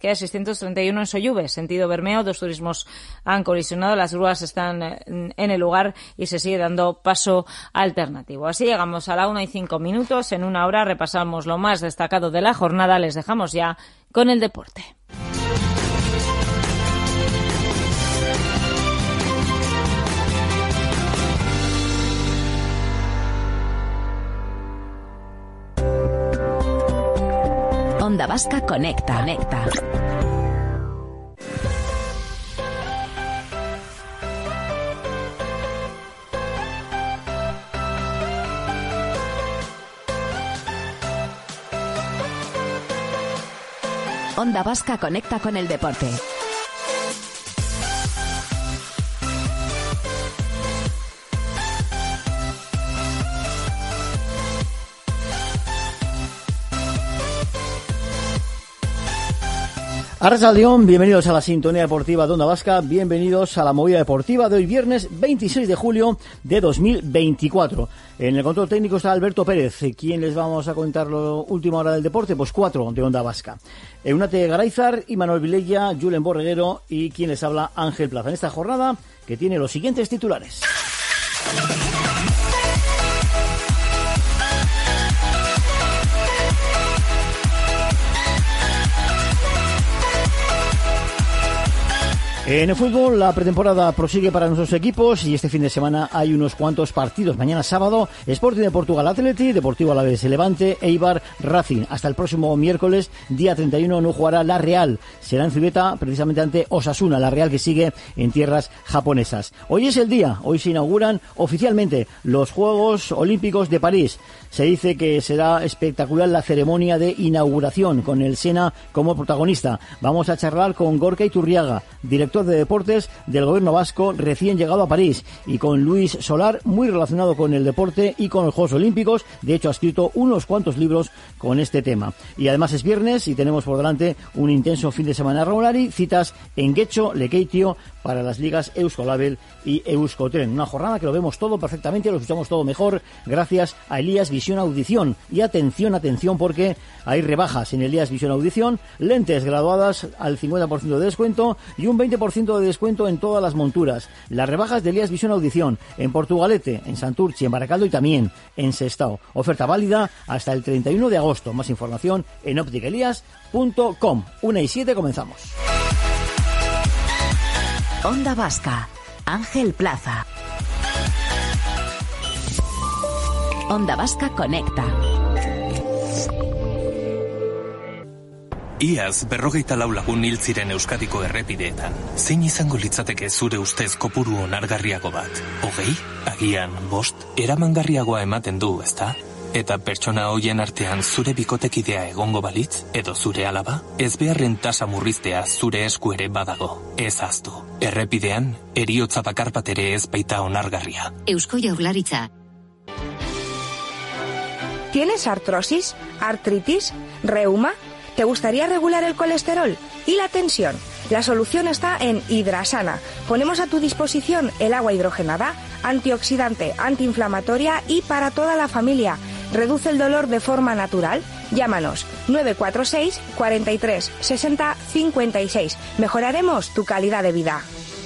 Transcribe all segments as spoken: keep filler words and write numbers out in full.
queda seiscientos treinta y uno en Sollube, sentido Bermeo. Dos turismos han colisionado, las grúas están en el lugar y se sigue dando paso alternativo. Así llegamos a la una y cinco minutos. En una hora repasamos lo más destacado de la jornada. Les dejamos ya con el deporte. Onda Vasca Conecta. Conecta. Onda Vasca conecta con el deporte. Arratsaldeón, bienvenidos a la sintonía deportiva de Onda Vasca, bienvenidos a la movida deportiva de hoy viernes veintiséis de julio de dos mil veinticuatro. En el control técnico está Alberto Pérez. ¿Quién les vamos a contar lo última hora del deporte? Pues cuatro de Onda Vasca. Eunate Garayzar, Imanol Vilella, Julen Borreguero y quien les habla, Ángel Plaza. En esta jornada que tiene los siguientes titulares. En el fútbol, la pretemporada prosigue para nuestros equipos y este fin de semana hay unos cuantos partidos. Mañana sábado, Sporting de Portugal Atleti, Deportivo Alavés Levante, Eibar Racing. Hasta el próximo miércoles, día treinta y uno, no jugará la Real. Será en Zubieta, precisamente ante Osasuna, la Real que sigue en tierras japonesas. Hoy es el día, hoy se inauguran oficialmente los Juegos Olímpicos de París. Se dice que será espectacular la ceremonia de inauguración con el Sena como protagonista. Vamos a charlar con Gorka Iturriaga, director de deportes del gobierno vasco recién llegado a París, y con Luis Solar, muy relacionado con el deporte y con los Juegos Olímpicos. De hecho ha escrito unos cuantos libros con este tema. Y además es viernes y tenemos por delante un intenso fin de semana regulari, citas en Getxo, Lekeitio para las ligas Euskolabel y Euskotren. Una jornada que lo vemos todo perfectamente, lo escuchamos todo mejor gracias a Elías Visión Audición. Y atención, atención, porque hay rebajas en Elías Visión Audición, lentes graduadas al cincuenta por ciento de descuento y un veinte por ciento de descuento en todas las monturas. Las rebajas de Elías Visión Audición en Portugalete, en Santurchi, en Baracaldo y también en Sestao. Oferta válida hasta el treinta y uno de agosto. Más información en óptica elías punto com. una y siete, comenzamos. Onda Vasca, Ángel Plaza. Onda Vasca Conecta. Iaz, berrogeita lau lagun hil ziren Euskadiko errepideetan. Zein izango litzateke zure ustez kopuru onargarriago bat? Hogei? Agian, bost? Eramangarriagoa ematen du, ezta? Eta pertsona hoien artean zure bikotekidea egongo balitz, edo zure alaba, ez beharren tasa murriztea zure esku ere badago. Ez ahaztu. Errepidean, heriotza bakar bat ere ez baita onargarria. Eusko Jaurlaritza. ¿Tienes artrosis, artritis, reuma? ¿Te gustaría regular el colesterol y la tensión? La solución está en Hidrasana. Ponemos a tu disposición el agua hidrogenada, antioxidante, antiinflamatoria y para toda la familia. Reduce el dolor de forma natural. Llámanos nueve cuatro seis, cuarenta y tres, sesenta, cincuenta y seis. Mejoraremos tu calidad de vida.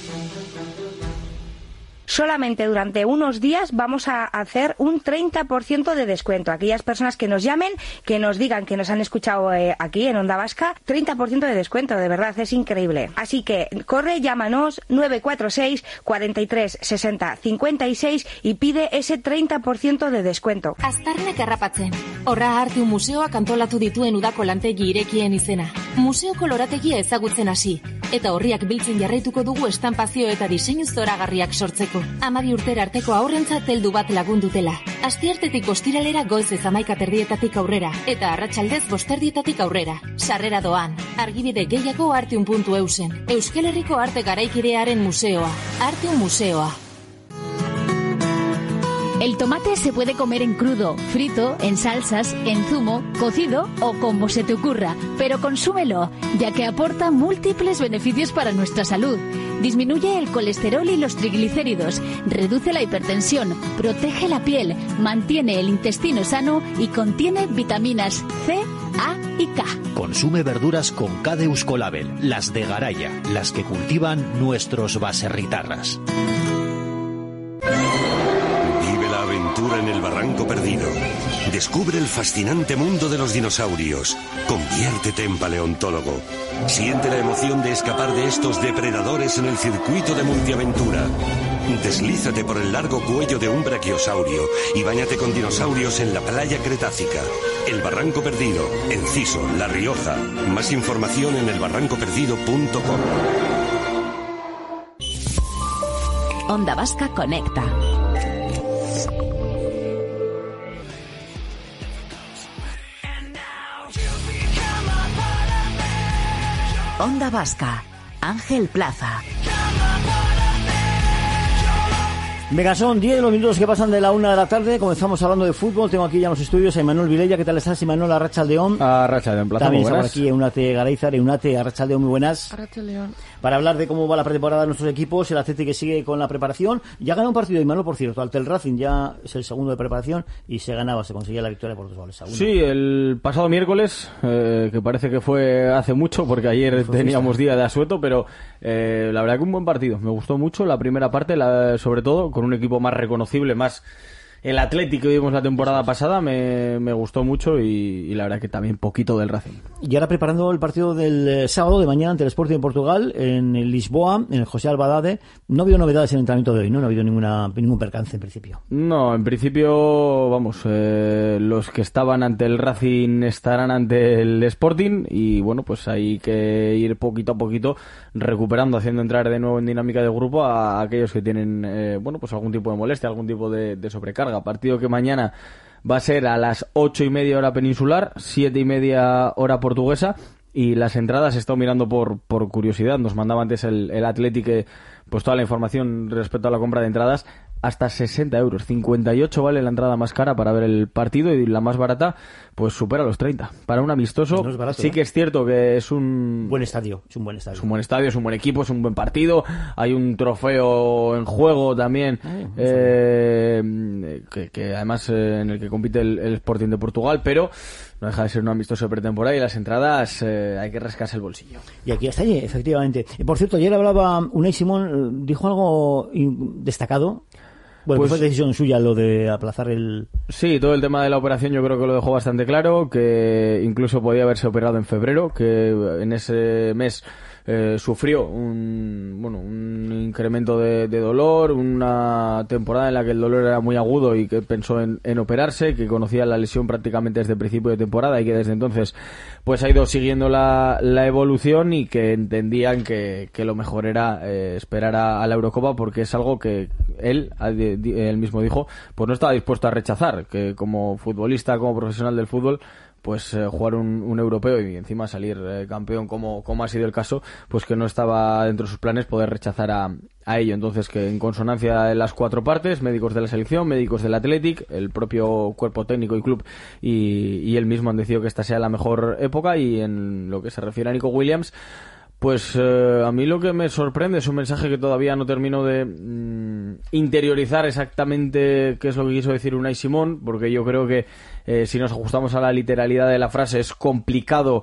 Solamente durante unos días vamos a hacer un treinta por ciento de descuento. Aquellas personas que nos llamen, que nos digan que nos han escuchado eh, aquí en Onda Vasca, treinta por ciento de descuento, de verdad, es increíble. Así que corre, llámanos nueve cuatro seis, cuarenta y tres, sesenta, cincuenta y seis y pide ese treinta por ciento de descuento. Aztarnak errapatzen. Horra Artiu Museoak antolatu dituen udako lantegi irekien izena. Museoko lorategia ezagutzen hasi. Eta horriak biltzen jarraituko dugu estampazio eta diseinu zoragarriak sortzeko. Amabi urtera arteko aurrentzat heldu bat lagundutela. Astiartetik ostiralera goizez hamaika terdietatik aurrera. Eta arratsaldez bosterdietatik aurrera. Sarrera doan. Argibide gehiago artium puntu eusen. Euskal Herriko arte garaikidearen museoa. Artium Museoa. El tomate se puede comer en crudo, frito, en salsas, en zumo, cocido o como se te ocurra, pero consúmelo, ya que aporta múltiples beneficios para nuestra salud. Disminuye el colesterol y los triglicéridos, reduce la hipertensión, protege la piel, mantiene el intestino sano y contiene vitaminas C, A y K. Consume verduras con K de Euskolabel, las de Garaya, las que cultivan nuestros baserritarras. Vive la aventura en el Barranco Perdido. Descubre el fascinante mundo de los dinosaurios. Conviértete en paleontólogo. Siente la emoción de escapar de estos depredadores en el circuito de multiaventura. Deslízate por el largo cuello de un brachiosaurio y báñate con dinosaurios en la playa Cretácica. El Barranco Perdido, Enciso, La Rioja. Más información en el barranco perdido punto com. Onda Vasca Conecta. Onda Vasca, Ángel Plaza. Venga, son diez los minutos que pasan de la una de la tarde. Comenzamos hablando de fútbol. Tengo aquí ya en los estudios a Imanol Vilella. ¿Qué tal estás, Imanol? Arratsaldeón. Arratsaldeón, Plaza. También está por aquí Eunate Garayzar. Eunate, Arratsaldeón, muy buenas. Arratsaldeón. Para hablar de cómo va la pretemporada de nuestros equipos, el Atleti que sigue con la preparación. Ya ganó un partido, Imanol, por cierto, ante el Racing. Ya es el segundo de preparación y se ganaba, se conseguía la victoria por dos goles a uno. Sí, el pasado miércoles, eh, que parece que fue hace mucho, porque ayer teníamos día de asueto, pero eh, la verdad que un buen partido. Me gustó mucho la primera parte, la, sobre todo con un equipo más reconocible, más el Atleti que vimos la temporada pasada, me, me gustó mucho y, y la verdad que también poquito del Racing. Y ahora preparando el partido del eh, sábado de mañana ante el Sporting de Portugal en el Lisboa, en el José Albadade. No ha habido novedades en el entrenamiento de hoy, ¿no? No ha habido ninguna, ningún percance en principio. No, en principio, vamos, eh, los que estaban ante el Racing estarán ante el Sporting y bueno, pues hay que ir poquito a poquito recuperando, haciendo entrar de nuevo en dinámica de grupo a, a aquellos que tienen, eh, bueno, pues algún tipo de molestia, algún tipo de, de sobrecarga. Partido que mañana va a ser a las ocho y media hora peninsular, siete y media hora portuguesa, y las entradas he estado mirando por por curiosidad. Nos mandaba antes el, el Atleti que pues toda la información respecto a la compra de entradas, hasta sesenta euros, cincuenta y ocho vale la entrada más cara para ver el partido y la más barata pues supera los treinta. Para un amistoso, no es barato, sí, ¿eh? Que es cierto que es un buen estadio, es un buen estadio. Es un buen estadio, es un buen equipo, es un buen partido, hay un trofeo en juego también, Ay, eh, que, que además eh, en el que compite el, el Sporting de Portugal, pero no deja de ser un amistoso de pretemporada y las entradas eh, hay que rascarse el bolsillo. Y aquí está allí, efectivamente. Y por cierto, ayer hablaba Unai Simón, dijo algo destacado. Bueno, pues fue decisión suya lo de aplazar el... Sí, todo el tema de la operación yo creo que lo dejó bastante claro, que incluso podía haberse operado en febrero, que en ese mes eh, sufrió un bueno un incremento de, de dolor, una temporada en la que el dolor era muy agudo y que pensó en, en operarse, que conocía la lesión prácticamente desde el principio de temporada y que desde entonces pues ha ido siguiendo la, la evolución y que entendían que, que lo mejor era eh, esperar a, a la Eurocopa, porque es algo que él, él mismo dijo, pues no estaba dispuesto a rechazar, que como futbolista, como profesional del fútbol, pues eh, jugar un, un europeo y encima salir eh, campeón como, como ha sido el caso, pues que no estaba dentro de sus planes poder rechazar a, a ello. Entonces que en consonancia en las cuatro partes, médicos de la selección, médicos del Athletic, el propio cuerpo técnico y club y, y él mismo han decidido que esta sea la mejor época. Y en lo que se refiere a Nico Williams, pues eh, a mí lo que me sorprende es un mensaje que todavía no termino de mm, interiorizar exactamente qué es lo que quiso decir Unai Simón, porque yo creo que eh, si nos ajustamos a la literalidad de la frase es complicado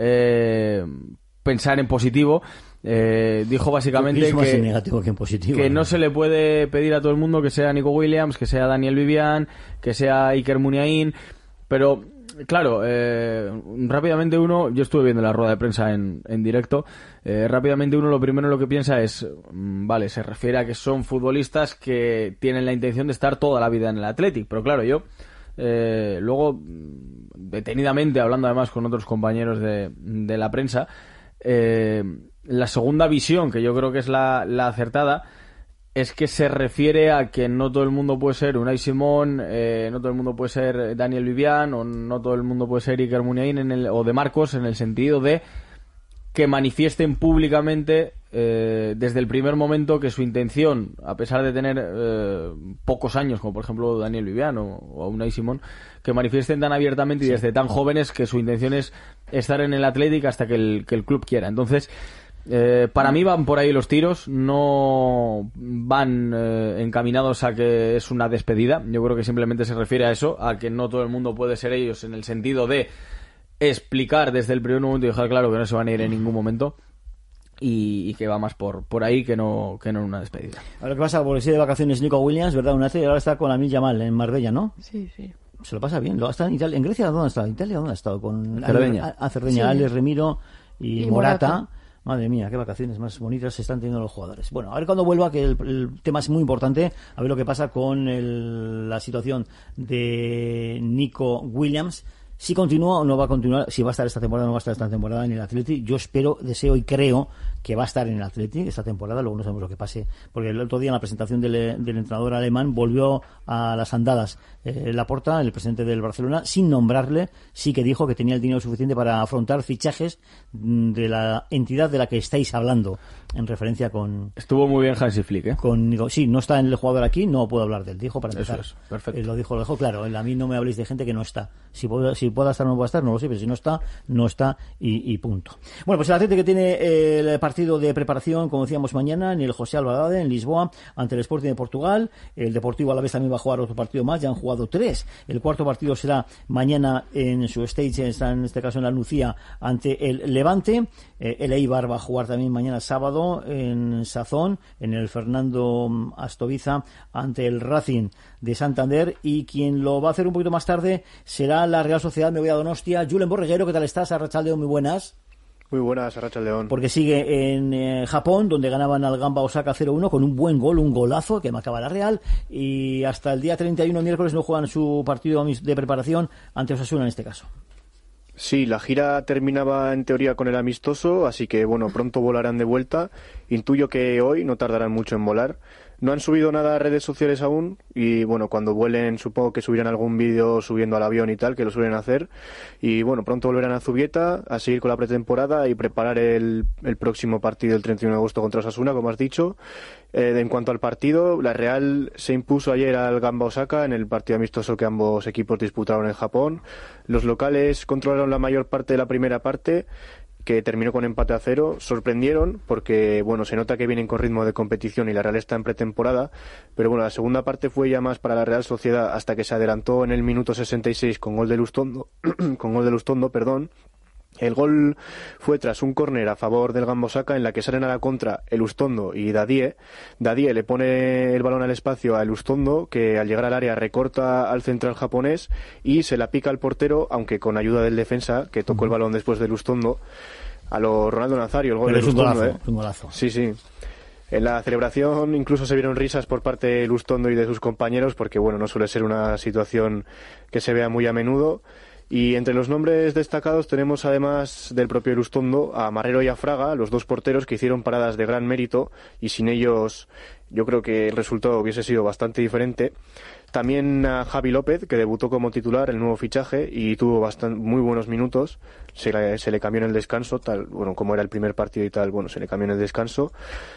eh, pensar en positivo. Eh, dijo básicamente que, más negativo que, en positivo, que ¿no? no se le puede pedir a todo el mundo que sea Nico Williams, que sea Daniel Vivian, que sea Iker Muniain, pero claro, eh, rápidamente uno, yo estuve viendo la rueda de prensa en, en directo, eh, rápidamente uno lo primero lo que piensa es, mmm, vale, se refiere a que son futbolistas que tienen la intención de estar toda la vida en el Athletic, pero claro, yo eh, luego, detenidamente, hablando además con otros compañeros de, de la prensa, eh, la segunda visión, que yo creo que es la, la acertada, es que se refiere a que no todo el mundo puede ser Unai Simón, eh, no todo el mundo puede ser Daniel Vivian, o no todo el mundo puede ser Iker Muniain en el, o De Marcos, en el sentido de que manifiesten públicamente eh, desde el primer momento que su intención, a pesar de tener eh, pocos años, como por ejemplo Daniel Vivian o, o Unai Simón, que manifiesten tan abiertamente y desde tan jóvenes que su intención es estar en el Athletic hasta que el, que el club quiera. Entonces, eh, para mí van por ahí los tiros, no van eh, encaminados a que es una despedida. Yo creo que simplemente se refiere a eso, a que no todo el mundo puede ser ellos, en el sentido de explicar desde el primer momento y dejar claro que no se van a ir en ningún momento. Y, y que va más por por ahí que no que no en una despedida. A ver qué pasa, porque si de vacaciones Nico Williams, ¿verdad? Una vez, y ahora está con Lamine Yamal en Marbella, ¿no? Sí, sí. Se lo pasa bien. Lo está en Italia. ¿En Grecia dónde ha estado? ¿En Italia dónde ha estado? Con Cerdeña. A, a Cerdeña, sí. Alex Remiro y, y Morata. Morata. Madre mía, qué vacaciones más bonitas se están teniendo los jugadores. Bueno, a ver cuando vuelva, que el, el tema es muy importante, a ver lo que pasa con el, la situación de Nico Williams. Si continúa o no va a continuar, si va a estar esta temporada o no va a estar esta temporada en el Athletic. Yo espero, deseo y creo que va a estar en el Athletic esta temporada, luego no sabemos lo que pase, porque el otro día en la presentación del, del entrenador alemán volvió a las andadas eh, Laporta, el presidente del Barcelona, sin nombrarle, sí que dijo que tenía el dinero suficiente para afrontar fichajes de la entidad de la que estáis hablando, en referencia con... Estuvo muy bien Hansi Flick, ¿eh? Con, sí, no está el jugador aquí, no puedo hablar de él, dijo para empezar. Eso es, perfecto. Eh, lo dijo, lo dejó claro, a mí no me habléis de gente que no está. Si puedo, si pueda estar o no pueda estar, no lo sé, pero si no está, no está y, y punto. Bueno, pues el Atlético que tiene el partido de preparación, como decíamos, mañana en el José Alvalade, en Lisboa, ante el Sporting de Portugal. El Deportivo Alavés también va a jugar otro partido más, ya han jugado tres. El cuarto partido será mañana en su stage, está en este caso en la Nucía, ante el Levante. Eh, el Eibar va a jugar también mañana sábado en Sazón, en el Fernando Astoviza, ante el Racing de Santander, y quien lo va a hacer un poquito más tarde será la Real Sociedad. Me voy a Donostia. Julen Borreguero, ¿qué tal estás? Arratsaldeon, muy buenas. Muy buenas, Arratsaldeon. Porque sigue en eh, Japón, donde ganaban al Gamba Osaka cero uno con un buen gol, un golazo que marcaba la Real, y hasta el día treinta y uno, miércoles, no juegan su partido de preparación ante Osasuna en este caso. Sí, la gira terminaba en teoría con el amistoso, así que bueno, pronto volarán de vuelta. Intuyo que hoy no tardarán mucho en volar. No han subido nada a redes sociales aún y bueno, cuando vuelen supongo que subirán algún vídeo subiendo al avión y tal, que lo suelen hacer. Y bueno, pronto volverán a Zubieta a seguir con la pretemporada y preparar el, el próximo partido el treinta y uno de agosto contra Osasuna, como has dicho. Eh, en cuanto al partido, la Real se impuso ayer al Gamba Osaka en el partido amistoso que ambos equipos disputaron en Japón. Los locales controlaron la mayor parte de la primera parte, que terminó con empate a cero. Sorprendieron porque, bueno, se nota que vienen con ritmo de competición y la Real está en pretemporada, pero bueno, la segunda parte fue ya más para la Real Sociedad hasta que se adelantó en el minuto sesenta y seis con gol de Lustondo, con gol de Lustondo, perdón. El gol fue tras un córner a favor del Gamba Osaka en la que salen a la contra el Ustondo y Dadie. Dadie le pone el balón al espacio a el Ustondo, que al llegar al área recorta al central japonés y se la pica al portero, aunque con ayuda del defensa, que tocó el balón después del Ustondo, a lo Ronaldo Nazario, el gol del Ustondo. Pero es un ¿eh? golazo, un golazo. Sí, sí. En la celebración incluso se vieron risas por parte de Ustondo y de sus compañeros, porque bueno, no suele ser una situación que se vea muy a menudo. Y entre los nombres destacados tenemos, además del propio Elustondo, a Marrero y a Fraga, los dos porteros que hicieron paradas de gran mérito, y sin ellos yo creo que el resultado hubiese sido bastante diferente. También a Javi López, que debutó como titular, el nuevo fichaje, y tuvo bastante, muy buenos minutos. Se le, se le cambió en el descanso, tal, bueno, como era el primer partido y tal, bueno, se le cambió en el descanso.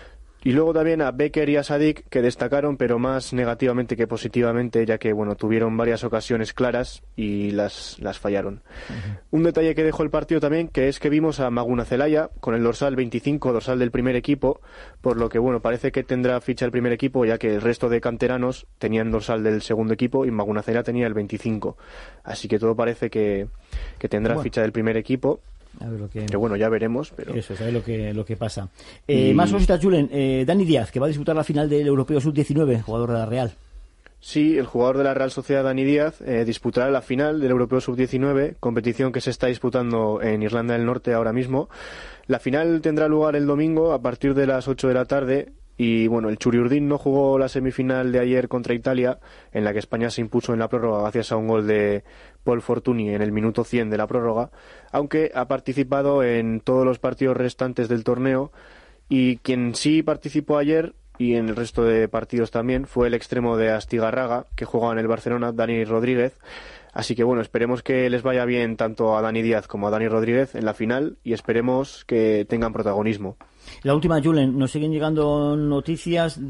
Y luego también a Becker y a Sadik, que destacaron, pero más negativamente que positivamente, ya que bueno, tuvieron varias ocasiones claras y las, las fallaron. Uh-huh. Un detalle que dejó el partido también, que es que vimos a Maguna Zelaya con el dorsal veinticinco, dorsal del primer equipo, por lo que bueno, parece que tendrá ficha el primer equipo, ya que el resto de canteranos tenían dorsal del segundo equipo y Maguna Zelaya tenía el veinticinco. Así que todo parece que, que tendrá bueno. ficha del primer equipo. A ver lo que... que bueno, ya veremos, pero... Eso, sabe lo que, lo que pasa. Eh, y... Más cositas, Julen. Eh, Dani Díaz, que va a disputar la final del Europeo sub diecinueve, jugador de la Real. Sí, el jugador de la Real Sociedad, Dani Díaz, eh, disputará la final del Europeo sub diecinueve, competición que se está disputando en Irlanda del Norte ahora mismo. La final tendrá lugar el domingo a partir de las ocho de la tarde. Y bueno, el Churiurdin no jugó la semifinal de ayer contra Italia, en la que España se impuso en la prórroga gracias a un gol de Paul Fortuny en el minuto cien de la prórroga, aunque ha participado en todos los partidos restantes del torneo, y quien sí participó ayer y en el resto de partidos también fue el extremo de Astigarraga, que jugaba en el Barcelona, Dani Rodríguez. Así que bueno, esperemos que les vaya bien tanto a Dani Díaz como a Dani Rodríguez en la final y esperemos que tengan protagonismo. La última, Julen, nos siguen llegando noticias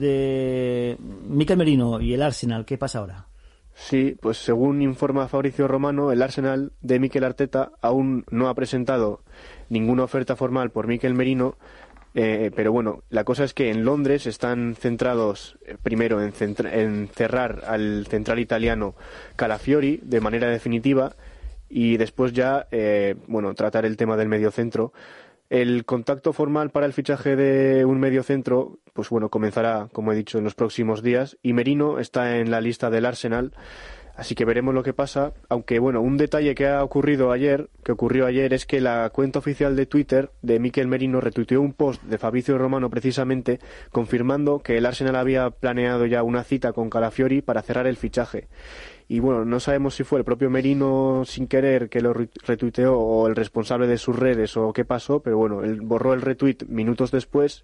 de Mikel Merino y el Arsenal. ¿Qué pasa ahora? Sí, pues según informa Fabrizio Romano, el Arsenal de Mikel Arteta aún no ha presentado ninguna oferta formal por Mikel Merino, eh, pero bueno, la cosa es que en Londres están centrados eh, primero en, centra- en cerrar al central italiano Calafiori de manera definitiva y después ya, eh, bueno, tratar el tema del mediocentro. El contacto formal para el fichaje de un mediocentro, pues bueno, comenzará, como he dicho, en los próximos días, y Merino está en la lista del Arsenal, así que veremos lo que pasa, aunque bueno, un detalle que ha ocurrido ayer, que ocurrió ayer, es que la cuenta oficial de Twitter de Mikel Merino retuiteó un post de Fabrizio Romano precisamente confirmando que el Arsenal había planeado ya una cita con Calafiori para cerrar el fichaje. Y bueno, no sabemos si fue el propio Merino sin querer que lo retuiteó o el responsable de sus redes o qué pasó, pero bueno, él borró el retweet minutos después.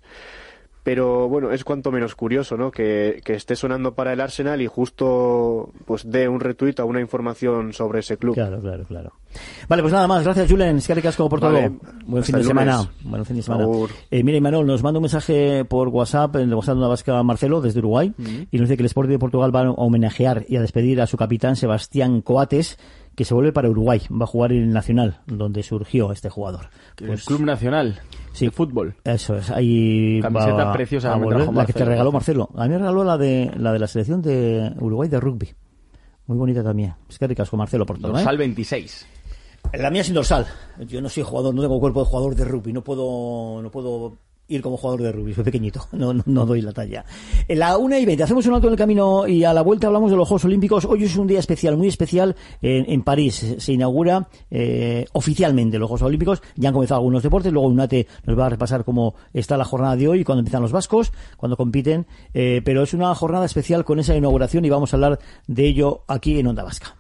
Pero bueno, es cuanto menos curioso, ¿no? Que, que esté sonando para el Arsenal y justo pues dé un retweet a una información sobre ese club. Claro, claro, claro. Vale, pues nada más. Gracias, Julen. Es que ricasco por todo. Vale, Buen fin de semana. Buen fin de semana. Eh, mira, Imanol, nos manda un mensaje por WhatsApp, en el WhatsApp de una vasca Marcelo, desde Uruguay, uh-huh. y nos dice que el Sporting de Portugal va a homenajear y a despedir a su capitán Sebastián Coates, que se vuelve para Uruguay. Va a jugar en el Nacional, donde surgió este jugador. Pues, el Club Nacional sí, de fútbol. Eso es. Ahí camiseta preciosa. A volver, la que te regaló Marcelo. A mí me regaló la de la de la selección de Uruguay de rugby. Muy bonita también. Es que ricasco, Marcelo, por todo. Dorsal ¿eh? veintiséis. La mía sin dorsal. Yo no soy jugador, no tengo cuerpo de jugador de rugby. No puedo, no puedo ir como jugador de rugby, soy pequeñito, no, no, no doy la talla. En la una y veinte, hacemos un alto en el camino y a la vuelta hablamos de los Juegos Olímpicos. Hoy es un día especial, muy especial, en, en París. Se inaugura eh, oficialmente los Juegos Olímpicos. Ya han comenzado algunos deportes, luego Unate nos va a repasar cómo está la jornada de hoy, cuando empiezan los vascos, cuando compiten, eh, pero es una jornada especial con esa inauguración y vamos a hablar de ello aquí en Onda Vasca.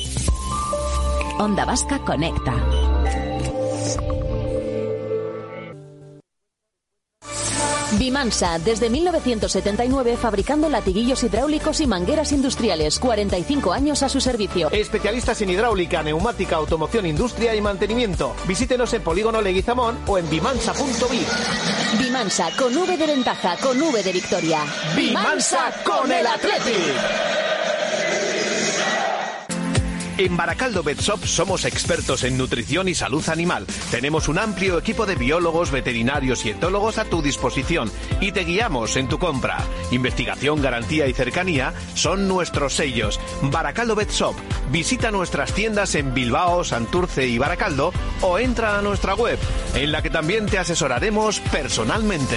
Onda Vasca Conecta. Bimansa, desde mil novecientos setenta y nueve fabricando latiguillos hidráulicos y mangueras industriales, cuarenta y cinco años a su servicio. Especialistas en hidráulica, neumática, automoción, industria y mantenimiento. Visítenos en Polígono Leguizamón o en bimansa punto biz. Bimansa, con V de ventaja, con V de victoria. Bimansa con el Athletic. En Baracaldo Vet Shop somos expertos en nutrición y salud animal. Tenemos un amplio equipo de biólogos, veterinarios y etólogos a tu disposición y te guiamos en tu compra. Investigación, garantía y cercanía son nuestros sellos. Baracaldo Vet Shop. Visita nuestras tiendas en Bilbao, Santurce y Baracaldo o entra a nuestra web, en la que también te asesoraremos personalmente.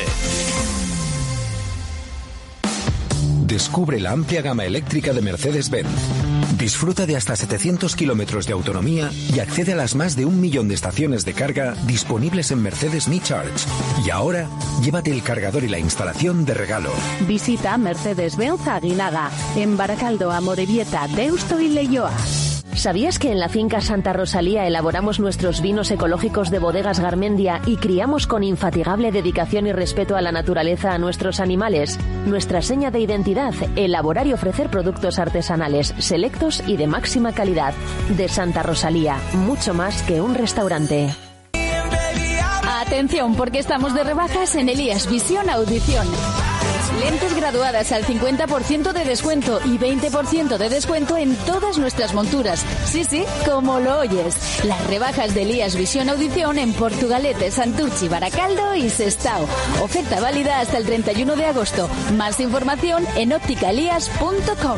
Descubre la amplia gama eléctrica de Mercedes-Benz. Disfruta de hasta setecientos kilómetros de autonomía y accede a las más de un millón de estaciones de carga disponibles en Mercedes Me Charge. Y ahora, llévate el cargador y la instalación de regalo. Visita Mercedes-Benz Aguinaga, en Baracaldo, Amorebieta, Deusto y Leioa. ¿Sabías que en la finca Santa Rosalía elaboramos nuestros vinos ecológicos de Bodegas Garmendia y criamos con infatigable dedicación y respeto a la naturaleza a nuestros animales? Nuestra seña de identidad, elaborar y ofrecer productos artesanales, selectos y de máxima calidad. De Santa Rosalía, mucho más que un restaurante. Atención, porque estamos de rebajas en Elías Visión Audición. Lentes graduadas al cincuenta por ciento de descuento y veinte por ciento de descuento en todas nuestras monturas. Sí, sí, como lo oyes. Las rebajas de Elías Visión Audición en Portugalete, Santurchi, Baracaldo y Sestao. Oferta válida hasta el treinta y uno de agosto. Más información en óptica elías punto com.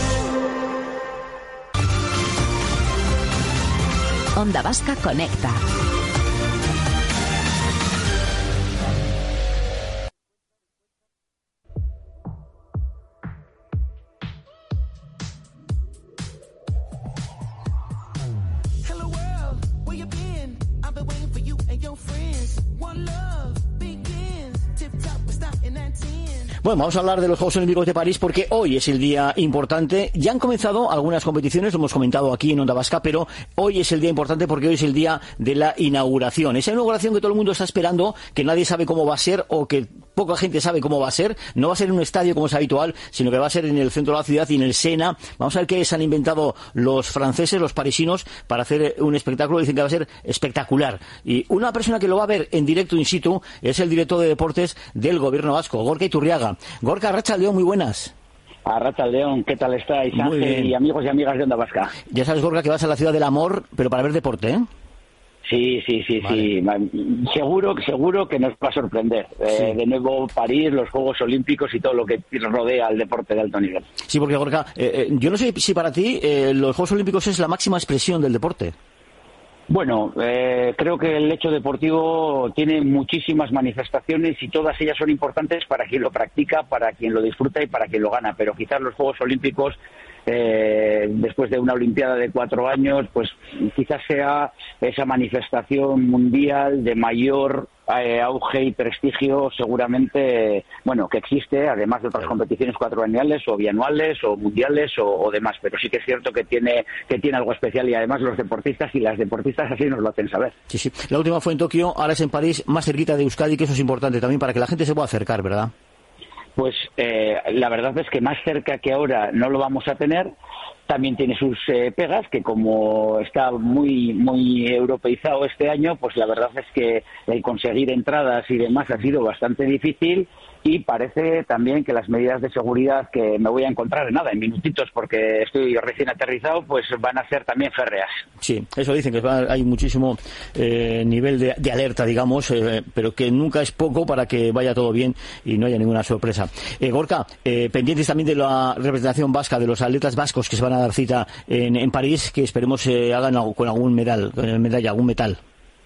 Onda Vasca Conecta. Bueno, vamos a hablar de los Juegos Olímpicos de París porque hoy es el día importante. Ya han comenzado algunas competiciones, lo hemos comentado aquí en Onda Vasca, pero hoy es el día importante porque hoy es el día de la inauguración. Esa inauguración que todo el mundo está esperando, que nadie sabe cómo va a ser o que poca gente sabe cómo va a ser. No va a ser en un estadio como es habitual, sino que va a ser en el centro de la ciudad y en el Sena. Vamos a ver qué se han inventado los franceses, los parisinos, para hacer un espectáculo. Dicen que va a ser espectacular. Y una persona que lo va a ver en directo in situ es el director de deportes del gobierno vasco, Gorka Iturriaga. Gorka, Arratsaldeon, muy buenas. Arratsaldeon, ¿qué tal estáis, Ángel y amigos y amigas de Onda Vasca? Ya sabes, Gorka, que vas a la ciudad del amor, pero para ver deporte, ¿eh? Sí, sí, sí, vale. sí. Seguro, seguro que nos va a sorprender. Sí. Eh, de nuevo París, los Juegos Olímpicos y todo lo que rodea al deporte de alto nivel. Sí, porque, Gorka, eh, eh, yo no sé si para ti eh, los Juegos Olímpicos es la máxima expresión del deporte. Bueno, eh, creo que el hecho deportivo tiene muchísimas manifestaciones y todas ellas son importantes para quien lo practica, para quien lo disfruta y para quien lo gana. Pero quizás los Juegos Olímpicos, eh, después de una Olimpiada de cuatro años, pues quizás sea esa manifestación mundial de mayor eh, auge y prestigio, seguramente, bueno, que existe, además de otras competiciones cuatroanuales o bianuales o mundiales o, o demás. Pero sí que es cierto que tiene que tiene algo especial y además los deportistas y las deportistas así nos lo hacen saber. Sí, sí. La última fue en Tokio, ahora es en París, más cerquita de Euskadi, que eso es importante también para que la gente se pueda acercar, ¿verdad? Pues eh, la verdad es que más cerca que ahora no lo vamos a tener. También tiene sus eh, pegas, que como está muy muy europeizado este año, pues la verdad es que el conseguir entradas y demás ha sido bastante difícil. Y parece también que las medidas de seguridad que me voy a encontrar en nada, en minutitos, porque estoy recién aterrizado, pues van a ser también férreas. Sí, eso dicen, que hay muchísimo eh, nivel de, de alerta, digamos, eh, pero que nunca es poco para que vaya todo bien y no haya ninguna sorpresa. Eh, Gorka, eh, pendientes también de la representación vasca, de los atletas vascos que se van a dar cita en, en París, que esperemos se eh, hagan con algún medal, con medalla, algún metal.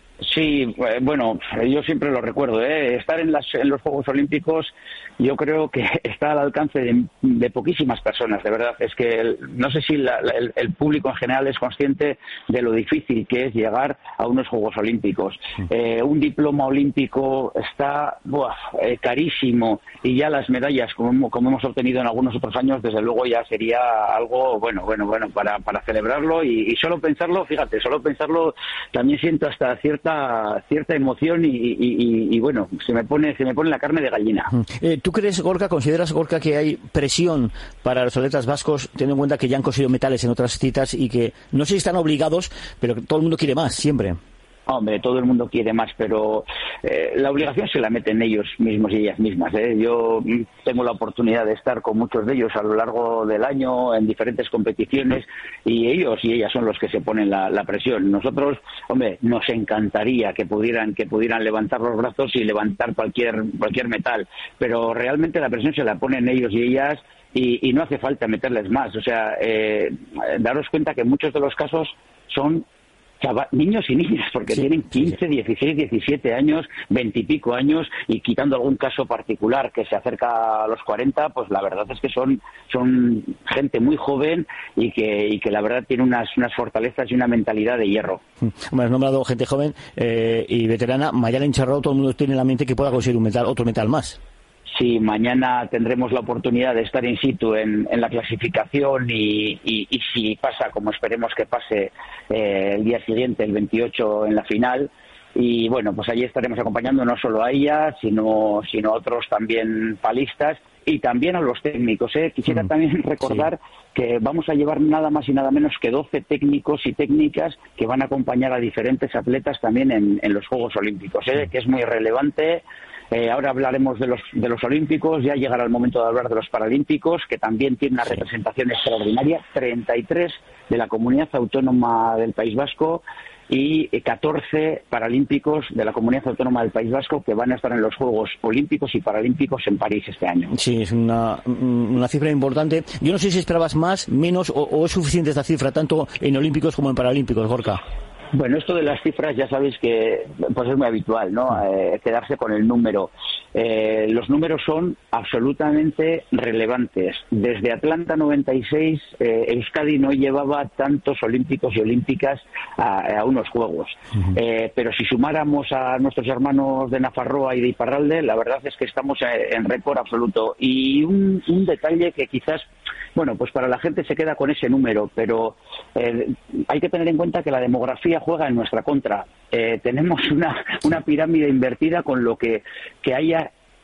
Sí, bueno, yo siempre lo recuerdo, ¿eh? Estar en, las, en los Juegos Olímpicos yo creo que está al alcance de, de poquísimas personas, de verdad. Es que el, no sé si la, la, el, el público en general es consciente de lo difícil que es llegar a unos Juegos Olímpicos. Eh, un diploma olímpico está buah, eh, carísimo y ya las medallas, como, como hemos obtenido en algunos otros años, desde luego ya sería algo bueno, bueno, bueno para, para celebrarlo y, y solo pensarlo, fíjate, solo pensarlo también siento hasta cierta cierta emoción y, y, y, y bueno, se me pone se me pone la carne de gallina. Eh, ¿Tú crees, Gorka, consideras, Gorka, que hay presión para los atletas vascos, teniendo en cuenta que ya han conseguido metales en otras citas y que no sé si están obligados, pero que todo el mundo quiere más, siempre? Hombre, todo el mundo quiere más, pero eh, la obligación se la meten ellos mismos y ellas mismas, ¿eh? Yo tengo la oportunidad de estar con muchos de ellos a lo largo del año en diferentes competiciones y ellos y ellas son los que se ponen la, la presión. Nosotros, hombre, nos encantaría que pudieran que pudieran levantar los brazos y levantar cualquier cualquier metal, pero realmente la presión se la ponen ellos y ellas y, y no hace falta meterles más. O sea, eh, daros cuenta que en muchos de los casos son Chava, niños y niñas, porque sí, tienen quince, dieciséis, diecisiete años, veinte y pico años, y quitando algún caso particular que se acerca a los cuarenta, pues la verdad es que son son gente muy joven y que y que la verdad tiene unas unas fortalezas y una mentalidad de hierro. Bueno, has nombrado gente joven eh, y veterana. Mayalen Charrao, todo el mundo tiene en la mente que pueda conseguir un metal, otro metal más. Sí, mañana tendremos la oportunidad de estar in situ en, en la clasificación y, y, y si pasa, como esperemos que pase eh, el día siguiente, el veintiocho, en la final. Y bueno, pues allí estaremos acompañando no solo a ella, sino, sino a otros también palistas y también a los técnicos, ¿eh? Quisiera mm, también recordar sí. que vamos a llevar nada más y nada menos que doce técnicos y técnicas que van a acompañar a diferentes atletas también en, en los Juegos Olímpicos, ¿eh? Que es muy relevante. Eh, ahora hablaremos de los de los Olímpicos, ya llegará el momento de hablar de los Paralímpicos, que también tiene una representación extraordinaria, treinta y tres de la Comunidad Autónoma del País Vasco y catorce paralímpicos de la Comunidad Autónoma del País Vasco que van a estar en los Juegos Olímpicos y Paralímpicos en París este año. Sí, es una, una cifra importante. Yo no sé si esperabas más, menos o, o es suficiente esta cifra, tanto en Olímpicos como en Paralímpicos, Gorka. Bueno, esto de las cifras ya sabéis que pues es muy habitual, ¿no? Eh, quedarse con el número. Eh, los números son absolutamente relevantes. Desde Atlanta noventa y seis, eh, Euskadi no llevaba tantos olímpicos y olímpicas a, a unos Juegos. Uh-huh. Eh, pero si sumáramos a nuestros hermanos de Nafarroa y de Iparralde, la verdad es que estamos en récord absoluto. Y un, un detalle que quizás, bueno, pues para la gente se queda con ese número, pero eh, hay que tener en cuenta que la demografía juega en nuestra contra. Eh, tenemos una, una pirámide invertida con lo que, que haya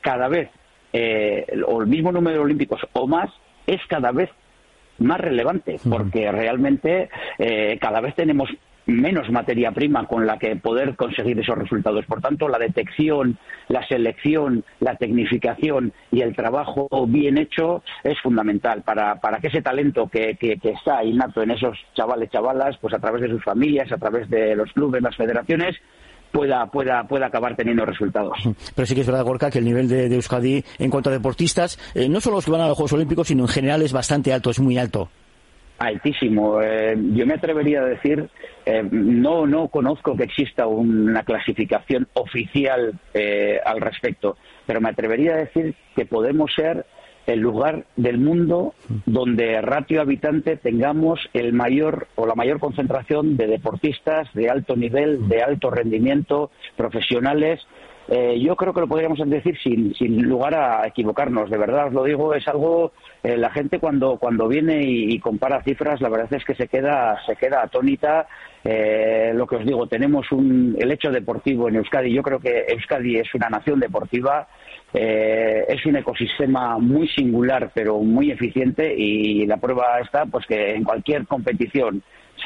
cada vez, eh, o el mismo número de olímpicos o más, es cada vez más relevante, porque realmente eh, cada vez tenemos menos materia prima con la que poder conseguir esos resultados. Por tanto, la detección, la selección, la tecnificación y el trabajo bien hecho es fundamental para, para que ese talento que, que, que está innato en esos chavales, chavalas, pues a través de sus familias, a través de los clubes, las federaciones, pueda pueda pueda acabar teniendo resultados. Pero sí que es verdad, Gorka, que el nivel de, de Euskadi en cuanto a deportistas, eh, no solo los que van a los Juegos Olímpicos, sino en general es bastante alto, es muy alto. Altísimo. Eh, yo me atrevería a decir, eh, no no conozco que exista una clasificación oficial eh, al respecto, pero me atrevería a decir que podemos ser el lugar del mundo donde ratio habitante tengamos el mayor o la mayor concentración de deportistas de alto nivel, de alto rendimiento, profesionales. Eh, yo creo que lo podríamos decir sin, sin lugar a equivocarnos. De verdad os lo digo, es algo, eh, la gente cuando cuando viene y, y compara cifras, la verdad es que se queda se queda atónita. Eh, lo que os digo, tenemos un el hecho deportivo en Euskadi. Yo creo que Euskadi es una nación deportiva. Eh, es un ecosistema muy singular pero muy eficiente, y la prueba está pues que en cualquier competición,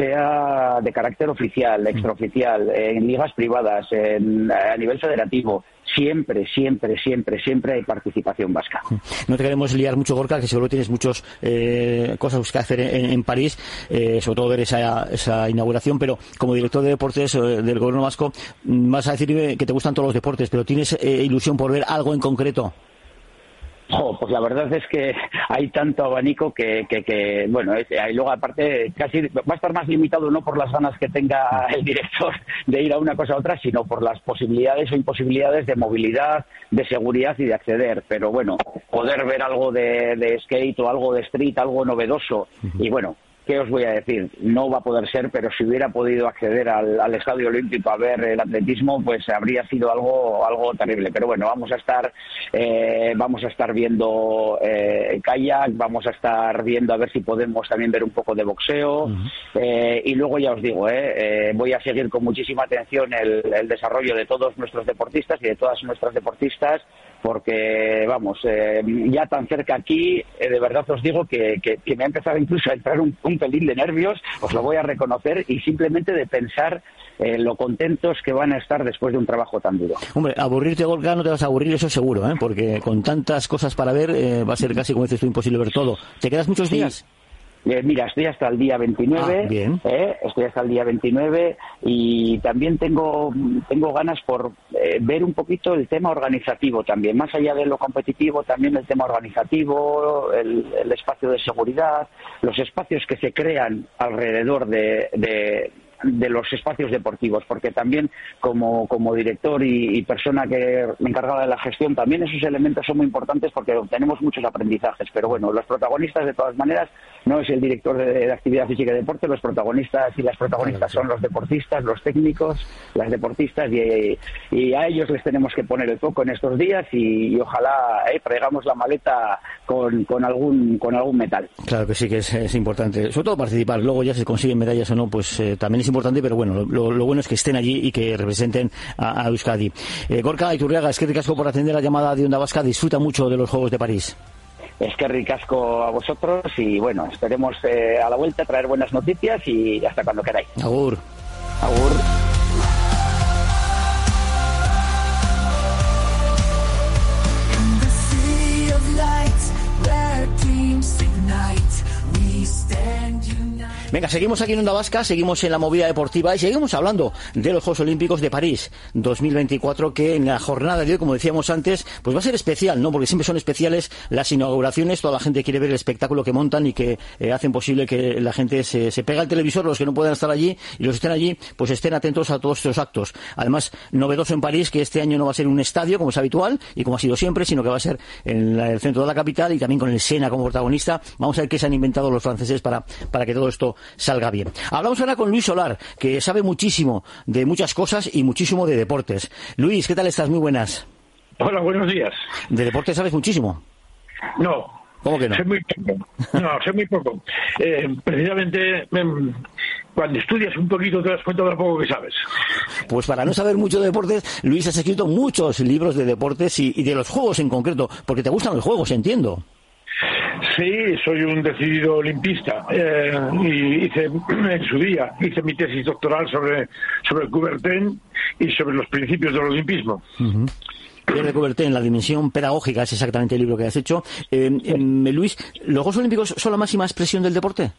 sea de carácter oficial, extraoficial, en ligas privadas, en, a nivel federativo, siempre, siempre, siempre, siempre hay participación vasca. No te queremos liar mucho, Gorka, que seguro tienes muchas eh, cosas que hacer en, en París, eh, sobre todo ver esa, esa inauguración, pero como director de deportes eh, del gobierno vasco, vas a decir que te gustan todos los deportes, pero ¿tienes eh, ilusión por ver algo en concreto? Oh, pues la verdad es que hay tanto abanico que, que, que bueno, es, y luego aparte casi va a estar más limitado no por las ganas que tenga el director de ir a una cosa a otra, sino por las posibilidades o imposibilidades de movilidad, de seguridad y de acceder. Pero bueno, poder ver algo de, de skate o algo de street, algo novedoso, y bueno, ¿qué os voy a decir? No va a poder ser, pero si hubiera podido acceder al, al Estadio Olímpico a ver el atletismo, pues habría sido algo algo terrible. Pero bueno, vamos a estar eh, vamos a estar viendo eh, kayak, vamos a estar viendo a ver si podemos también ver un poco de boxeo, uh-huh. eh, y luego ya os digo, eh, eh, voy a seguir con muchísima atención el, el desarrollo de todos nuestros deportistas y de todas nuestras deportistas, porque vamos, eh, ya tan cerca aquí, eh, de verdad os digo que, que, que me ha empezado incluso a entrar un, un pelín de nervios, os lo voy a reconocer, y simplemente de pensar eh, lo contentos que van a estar después de un trabajo tan duro. Hombre, aburrirte, Gorka, no te vas a aburrir, eso seguro, ¿eh? Porque con tantas cosas para ver eh, va a ser casi, como dices tú, imposible ver todo. ¿Te quedas muchos días? Sí. Eh, mira, estoy hasta el día veintinueve, ah, bien. Eh, estoy hasta el día veintinueve, y también tengo tengo ganas por eh, ver un poquito el tema organizativo también, más allá de lo competitivo, también el tema organizativo, el, el espacio de seguridad, los espacios que se crean alrededor de, de de los espacios deportivos, porque también como, como director y, y persona que me encargaba de la gestión, también esos elementos son muy importantes porque obtenemos muchos aprendizajes. Pero bueno, los protagonistas de todas maneras no es el director de, de actividad física y deporte, los protagonistas y las protagonistas son los deportistas, los técnicos, las deportistas, y, y a ellos les tenemos que poner el foco en estos días, y, y ojalá eh, traigamos la maleta con, con algún con algún metal. Claro que sí, que es, es importante, sobre todo participar. Luego ya si consiguen medallas o no, pues eh, también es importante, pero bueno, lo, lo bueno es que estén allí y que representen a, a Euskadi. Eh, Gorka Iturriaga, es que ricasco por atender la llamada de Onda Vasca. Disfruta mucho de los Juegos de París. Es que ricasco a vosotros, y bueno, esperemos eh, a la vuelta traer buenas noticias, y hasta cuando queráis. Agur. Agur. Venga, seguimos aquí en Onda Vasca, seguimos en la movida deportiva y seguimos hablando de los Juegos Olímpicos de París dos mil veinticuatro, que en la jornada de hoy, como decíamos antes, pues va a ser especial, ¿no? Porque siempre son especiales las inauguraciones, toda la gente quiere ver el espectáculo que montan y que eh, hacen posible que la gente se, se pega al televisor, los que no puedan estar allí, y los que estén allí, pues estén atentos a todos estos actos. Además, novedoso en París, que este año no va a ser un estadio, como es habitual, y como ha sido siempre, sino que va a ser en el centro de la capital, y también con el Sena como protagonista. Vamos a ver qué se han inventado los franceses para, para que todo esto salga bien. Hablamos ahora con Luis Solar, que sabe muchísimo de muchas cosas y muchísimo de deportes. Luis, ¿qué tal estás? Muy buenas. Hola, buenos días. ¿De deportes sabes muchísimo? No. ¿Cómo que no? Sé muy poco. No, sé muy poco. Eh, precisamente, me, cuando estudias un poquito te das cuenta de lo poco que sabes. Pues para no saber mucho de deportes, Luis, has escrito muchos libros de deportes y, y de los juegos en concreto, porque te gustan los juegos, entiendo. Sí, soy un decidido olimpista. Eh, y hice en su día hice mi tesis doctoral sobre sobre Coubertin y sobre los principios del olimpismo. Uh-huh. Pierre de Coubertin, la dimensión pedagógica, es exactamente el libro que has hecho. Eh, eh, Luis, ¿los Juegos Olímpicos son la máxima expresión del deporte?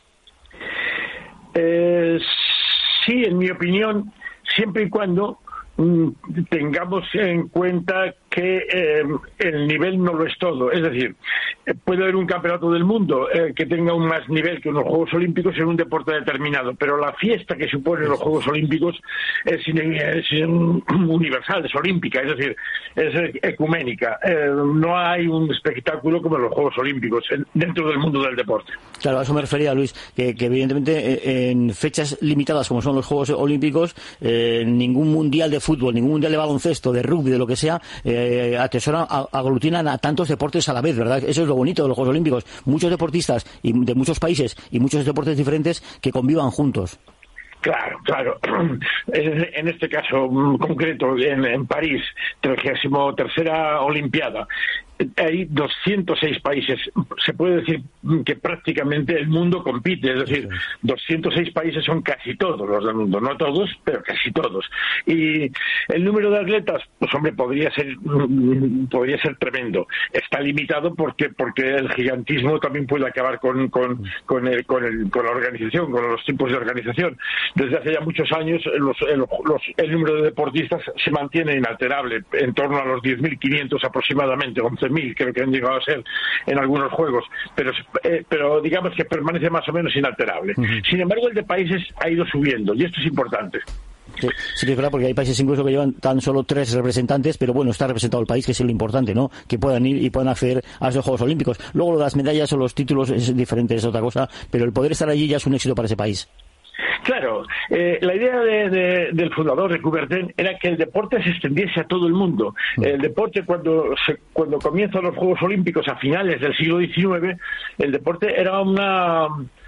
Eh, sí, en mi opinión, siempre y cuando mm, tengamos en cuenta que eh, el nivel no lo es todo. Es decir, eh, puede haber un campeonato del mundo eh, que tenga un más nivel que unos Juegos Olímpicos en un deporte determinado, pero la fiesta que suponen los Juegos Olímpicos es, es universal, es olímpica, es decir, es ecuménica. Eh, no hay un espectáculo como los Juegos Olímpicos en, dentro del mundo del deporte. Claro, a eso me refería, Luis, que, que evidentemente eh, en fechas limitadas como son los Juegos Olímpicos, eh, ningún mundial de fútbol, ningún mundial de baloncesto, de rugby, de lo que sea, eh, atesoran, aglutinan a tantos deportes a la vez, ¿verdad? Eso es lo bonito de los Juegos Olímpicos. Muchos deportistas y de muchos países y muchos deportes diferentes que convivan juntos. Claro, claro. En este caso concreto, en, en París, trigésima tercera Olimpiada, hay doscientos seis países. Se puede decir que prácticamente el mundo compite, es decir, doscientos seis países son casi todos los del mundo, no todos, pero casi todos. Y el número de atletas, pues hombre, podría ser podría ser tremendo. Está limitado porque porque el gigantismo también puede acabar con con con, el, con, el, con la organización, con los tipos de organización. Desde hace ya muchos años los, el, los, el número de deportistas se mantiene inalterable, en torno a los diez mil quinientos aproximadamente, once mil creo que han llegado a ser en algunos juegos, pero eh, pero digamos que permanece más o menos inalterable. Uh-huh. Sin embargo, el de países ha ido subiendo, y esto es importante. Sí, sí que es verdad, porque hay países incluso que llevan tan solo tres representantes, pero bueno, está representado el país, que es lo importante, ¿no? Que puedan ir y puedan acceder a esos Juegos Olímpicos. Luego lo de las medallas o los títulos es diferente, es otra cosa, pero el poder estar allí ya es un éxito para ese país. Claro, eh, la idea de, de, del fundador de Coubertin era que el deporte se extendiese a todo el mundo. El deporte, cuando se, cuando comienzan los Juegos Olímpicos a finales del siglo diecinueve, el deporte era una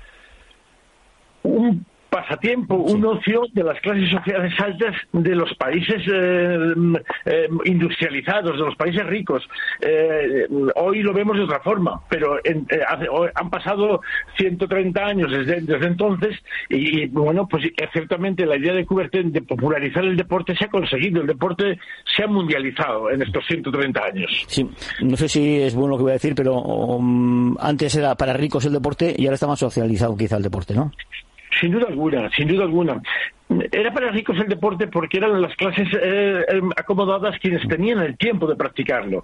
un pasatiempo, un ocio de las clases sociales altas de los países eh, eh, industrializados, de los países ricos. Eh, hoy lo vemos de otra forma, pero en, eh, hace, han pasado ciento treinta años desde, desde entonces y, y bueno, pues ciertamente la idea de Coubertin de popularizar el deporte se ha conseguido. El deporte se ha mundializado en estos ciento treinta años. Sí, no sé si es bueno lo que voy a decir, pero um, antes era para ricos el deporte y ahora está más socializado quizá el deporte, ¿no? Sin duda alguna, sin duda alguna. Era para ricos el deporte porque eran las clases eh, acomodadas quienes tenían el tiempo de practicarlo.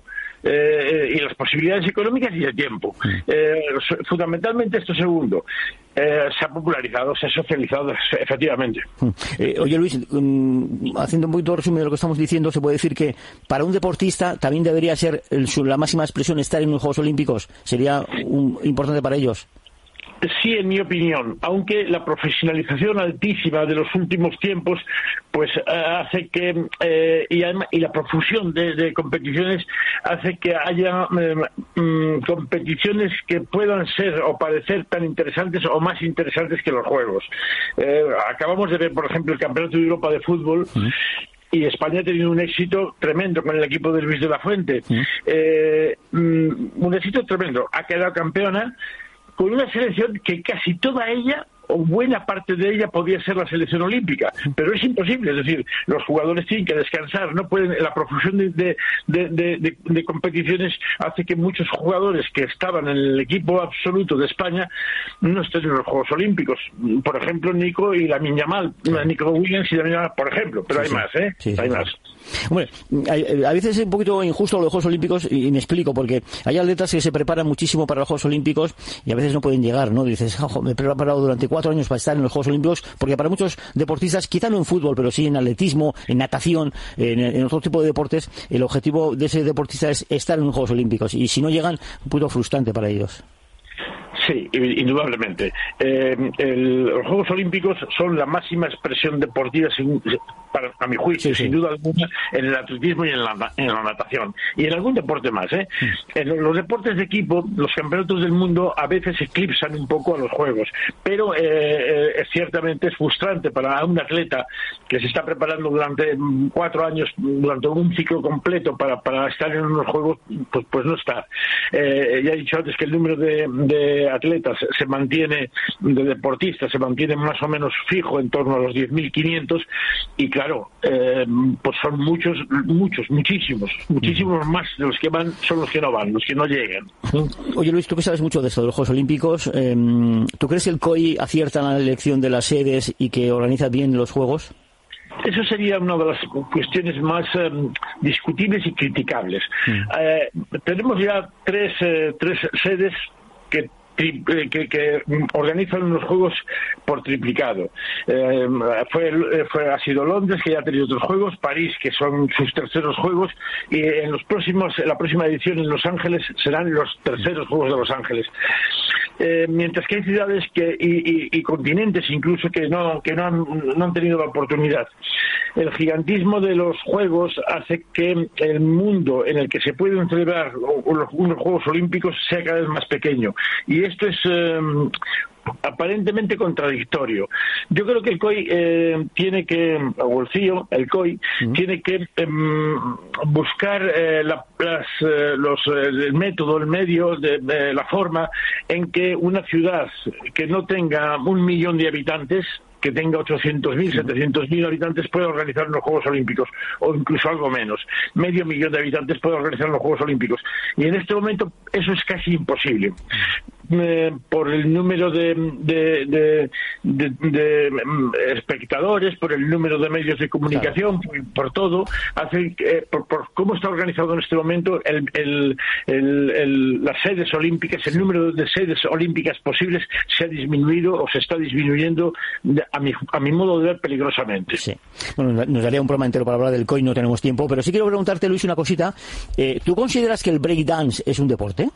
Eh, y las posibilidades económicas y el tiempo. Eh, fundamentalmente esto segundo. Eh, se ha popularizado, se ha socializado, efectivamente. Eh, oye Luis, um, haciendo un poquito de resumen de lo que estamos diciendo, se puede decir que para un deportista también debería ser el, su, la máxima expresión estar en los Juegos Olímpicos. ¿Sería un, importante para ellos? Sí, en mi opinión, aunque la profesionalización altísima de los últimos tiempos pues eh, hace que eh, y, además, y la profusión de, de competiciones hace que haya eh, mm, competiciones que puedan ser o parecer tan interesantes o más interesantes que los juegos. Eh, acabamos de ver, por ejemplo, el Campeonato de Europa de Fútbol. Uh-huh. Y España ha tenido un éxito tremendo con el equipo de Luis de la Fuente. Uh-huh. Eh, mm, un éxito tremendo. Ha quedado campeona con una selección que casi toda ella, o buena parte de ella, podía ser la selección olímpica, pero es imposible. Es decir, los jugadores tienen que descansar, no pueden. La profusión de, de, de, de, de competiciones hace que muchos jugadores que estaban en el equipo absoluto de España no estén en los Juegos Olímpicos. Por ejemplo, Nico y Lamine Yamal, Nico Williams y Lamine Yamal, por ejemplo, pero sí, hay sí. más, ¿eh? Sí, sí, hay sí. más. Bueno, a veces es un poquito injusto lo de los Juegos Olímpicos y me explico, porque hay atletas que se preparan muchísimo para los Juegos Olímpicos y a veces no pueden llegar, ¿no? Dices, oh, me he preparado durante cuatro años para estar en los Juegos Olímpicos, porque para muchos deportistas, quizá no en fútbol, pero sí en atletismo, en natación, en, en otro tipo de deportes, el objetivo de ese deportista es estar en los Juegos Olímpicos y si no llegan, un poquito frustrante para ellos. Sí, indudablemente. Eh, el, los Juegos Olímpicos son la máxima expresión deportiva según, para, a mi juicio, sí, sí. sin duda alguna, en el atletismo y en la, en la natación. Y en algún deporte más, ¿eh? En los deportes de equipo, los campeonatos del mundo a veces eclipsan un poco a los Juegos, pero eh, eh, ciertamente es frustrante para un atleta que se está preparando durante cuatro años, durante un ciclo completo para, para estar en unos Juegos, pues, pues no estar. Eh, ya he dicho antes que el número de, de atletas se mantiene, de deportistas, se mantiene más o menos fijo en torno a los diez mil quinientos y claro, eh, pues son muchos, muchos, muchísimos, muchísimos más de los que van, son los que no van, los que no llegan. Oye Luis, tú que sabes mucho de esto de los Juegos Olímpicos, eh, ¿tú crees que el C O I acierta en la elección de las sedes y que organiza bien los Juegos? Eso sería una de las cuestiones más eh, discutibles y criticables. Mm. Eh, tenemos ya tres, eh, tres sedes que Que, que organizan unos juegos por triplicado. Eh, fue, fue ha sido Londres, que ya ha tenido otros juegos, París, que son sus terceros juegos, y en los próximos, en la próxima edición en Los Ángeles serán los terceros Juegos de Los Ángeles. Eh, mientras que hay ciudades que y, y, y continentes incluso que no que no han, no han tenido la oportunidad. El gigantismo de los Juegos hace que el mundo en el que se pueden celebrar unos, unos Juegos Olímpicos sea cada vez más pequeño. Y esto es eh, aparentemente contradictorio. Yo creo que el C O I eh, tiene que, o el C I O, el C O I, uh-huh. tiene que eh, buscar eh, la, las, eh, los, el método, el medio, de, de la forma en que una ciudad que no tenga un millón de habitantes, que tenga ochocientos mil, setecientos mil habitantes, puede organizar unos Juegos Olímpicos, o incluso algo menos. Medio millón de habitantes puede organizar los Juegos Olímpicos. Y en este momento eso es casi imposible. Eh, por el número de, de, de, de, de espectadores, por el número de medios de comunicación, claro. por, por todo, hace eh, por, por cómo está organizado en este momento el, el, el, el, las sedes olímpicas, el número de sedes olímpicas posibles se ha disminuido o se está disminuyendo de, a, mi, a mi modo de ver peligrosamente. Sí. Bueno, nos daría un programa entero para hablar del C O I, no tenemos tiempo, pero sí quiero preguntarte, Luis, una cosita. Eh, ¿Tú consideras que el breakdance es un deporte?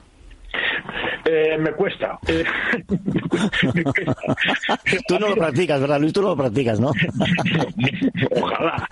Eh, me cuesta. Eh, me cuesta. Tú no lo practicas, ¿verdad, Luis? Tú no lo practicas, ¿no? Ojalá.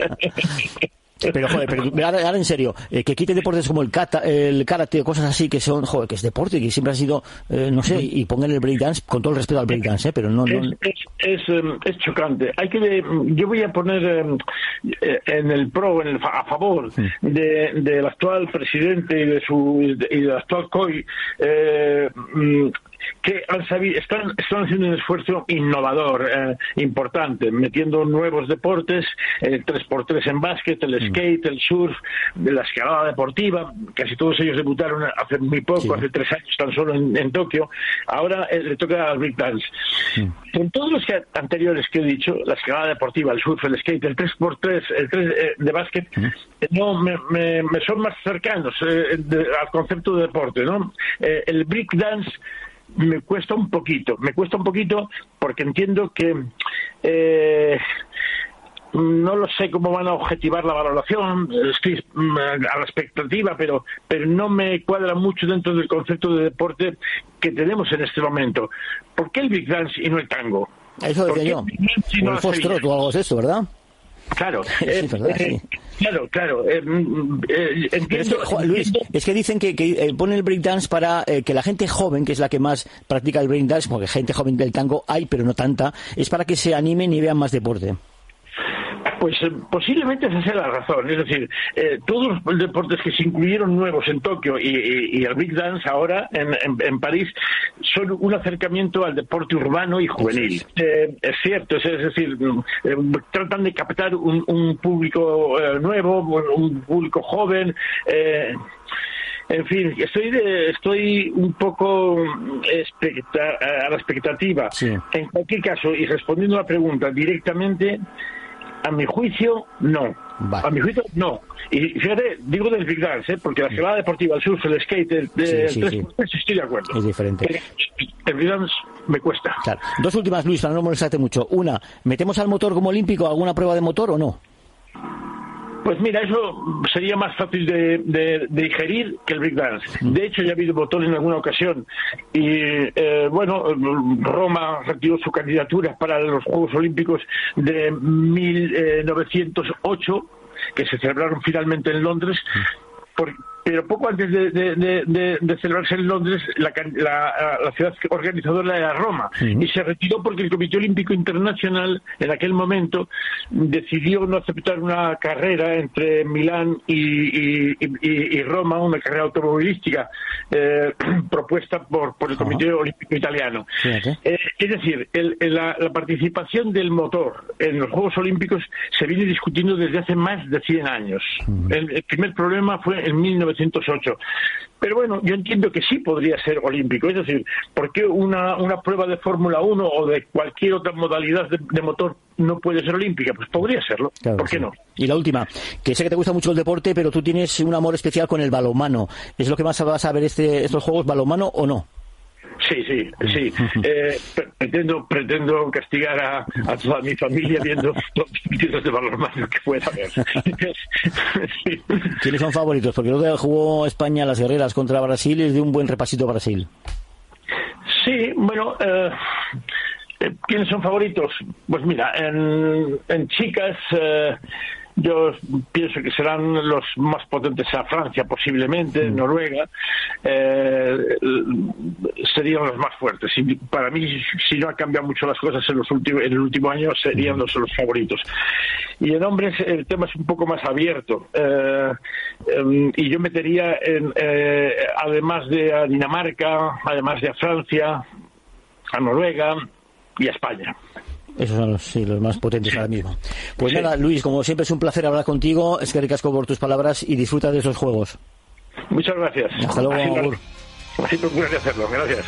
Pero, joder, pero ahora, ahora en serio, eh, que quite deportes como el kata, el karate, cosas así que son, joder, que es deporte, que siempre ha sido, eh, no sé, y pongan el breakdance, con todo el respeto al breakdance, ¿eh? Pero no... no... Es, es, es, es chocante. Hay que, yo voy a poner eh, en el pro, en el, a favor de, del actual presidente y de su y del actual C O I, eh, que han sabido, están, están haciendo un esfuerzo innovador, eh, importante, metiendo nuevos deportes, el tres por tres en básquet, el skate, el surf, la escalada deportiva, casi todos ellos debutaron hace muy poco, sí. hace tres años tan solo en, en Tokio, ahora eh, le toca al breakdance. Sí. Con todos los que, anteriores que he dicho, la escalada deportiva, el surf, el skate, el tres por tres, el tres eh, de básquet, sí. eh, no, me, me, me son más cercanos eh, de, al concepto de deporte, ¿no? Eh, el breakdance me cuesta un poquito, me cuesta un poquito porque entiendo que eh, no lo sé cómo van a objetivar la valoración, estoy a la expectativa, pero pero no me cuadra mucho dentro del concepto de deporte que tenemos en este momento. ¿Por qué el breakdance y no el tango? Eso decía yo, si no o el foxtrot o algo de eso, ¿verdad? Claro, sí, eh, verdad, eh, sí. claro, claro. Eh, eh, entiendo, es que, Juan, Luis, es que dicen que, que eh, ponen el breakdance para eh, que la gente joven, que es la que más practica el breakdance, porque gente joven del tango hay, pero no tanta, es para que se animen y vean más deporte. Pues eh, posiblemente esa sea la razón. Es decir, eh, todos los deportes que se incluyeron nuevos en Tokio y, y, y el breakdance ahora en, en, en París son un acercamiento al deporte urbano y juvenil. Eh, es cierto, es, es decir, eh, tratan de captar un, un público eh, nuevo, un público joven. Eh, En fin, estoy de, estoy un poco expecta, a la expectativa. Sí. En cualquier caso, y respondiendo a la pregunta directamente, a mi juicio, no. Vale. A mi juicio, no. Y fíjate, digo del breakdance, ¿eh? Porque la escalada deportiva, el surf, el skate, el, sí, el sí, tres por tres, sí. estoy de acuerdo. Es diferente. Pero el breakdance me cuesta. Claro. Dos últimas, Luis, para no molestarte mucho. Una, ¿metemos al motor como olímpico alguna prueba de motor o no? Pues mira, eso sería más fácil de, de, de digerir que el breakdance. De hecho, ya ha habido votón en alguna ocasión y, eh, bueno, Roma retiró su candidatura para los Juegos Olímpicos de mil novecientos ocho, que se celebraron finalmente en Londres, por, pero poco antes de, de, de, de celebrarse en Londres, la, la, la ciudad organizadora era Roma, sí. Y se retiró porque el Comité Olímpico Internacional, en aquel momento, decidió no aceptar una carrera entre Milán y, y, y, y Roma, una carrera automovilística eh, propuesta por, por el Comité uh-huh. Olímpico Italiano. Sí, ¿sí? Eh, es decir, el, el, la, la participación del motor en los Juegos Olímpicos se viene discutiendo desde hace más de cien años. Uh-huh. El, el primer problema fue en mil novecientos ocho. Pero bueno, yo entiendo que sí podría ser olímpico. Es decir, ¿por qué una, una prueba de Fórmula uno o de cualquier otra modalidad de, de motor no puede ser olímpica? Pues podría serlo. Claro, ¿por qué sí. no? Y la última, que sé que te gusta mucho el deporte, pero tú tienes un amor especial con el balonmano. ¿Es lo que más vas a ver este, estos juegos, balonmano o no? Sí, sí, sí. Eh, pretendo pretendo castigar a, a toda mi familia viendo los partidos de balonmano que pueda haber. Sí. ¿Quiénes son favoritos? Porque luego jugó España las guerreras contra Brasil y les dio un buen repasito a Brasil. Sí, bueno, eh, ¿quiénes son favoritos? Pues mira, en, en chicas... Eh, yo pienso que serán los más potentes a Francia, posiblemente, mm. Noruega, eh, serían los más fuertes. Y para mí, si no han cambiado mucho las cosas en los últimos, en el último año, serían los, los favoritos. Y en hombres el tema es un poco más abierto. Eh, eh, y yo metería, en, eh, además de a Dinamarca, además de a Francia, a Noruega y a España. Esos son los, sí, los más potentes ahora mismo. Pues sí. Nada, Luis, como siempre es un placer hablar contigo. Es que ricasco por tus palabras y disfruta de esos juegos. Muchas gracias. Hasta luego, así, Agur. Así procuraré hacerlo. Gracias.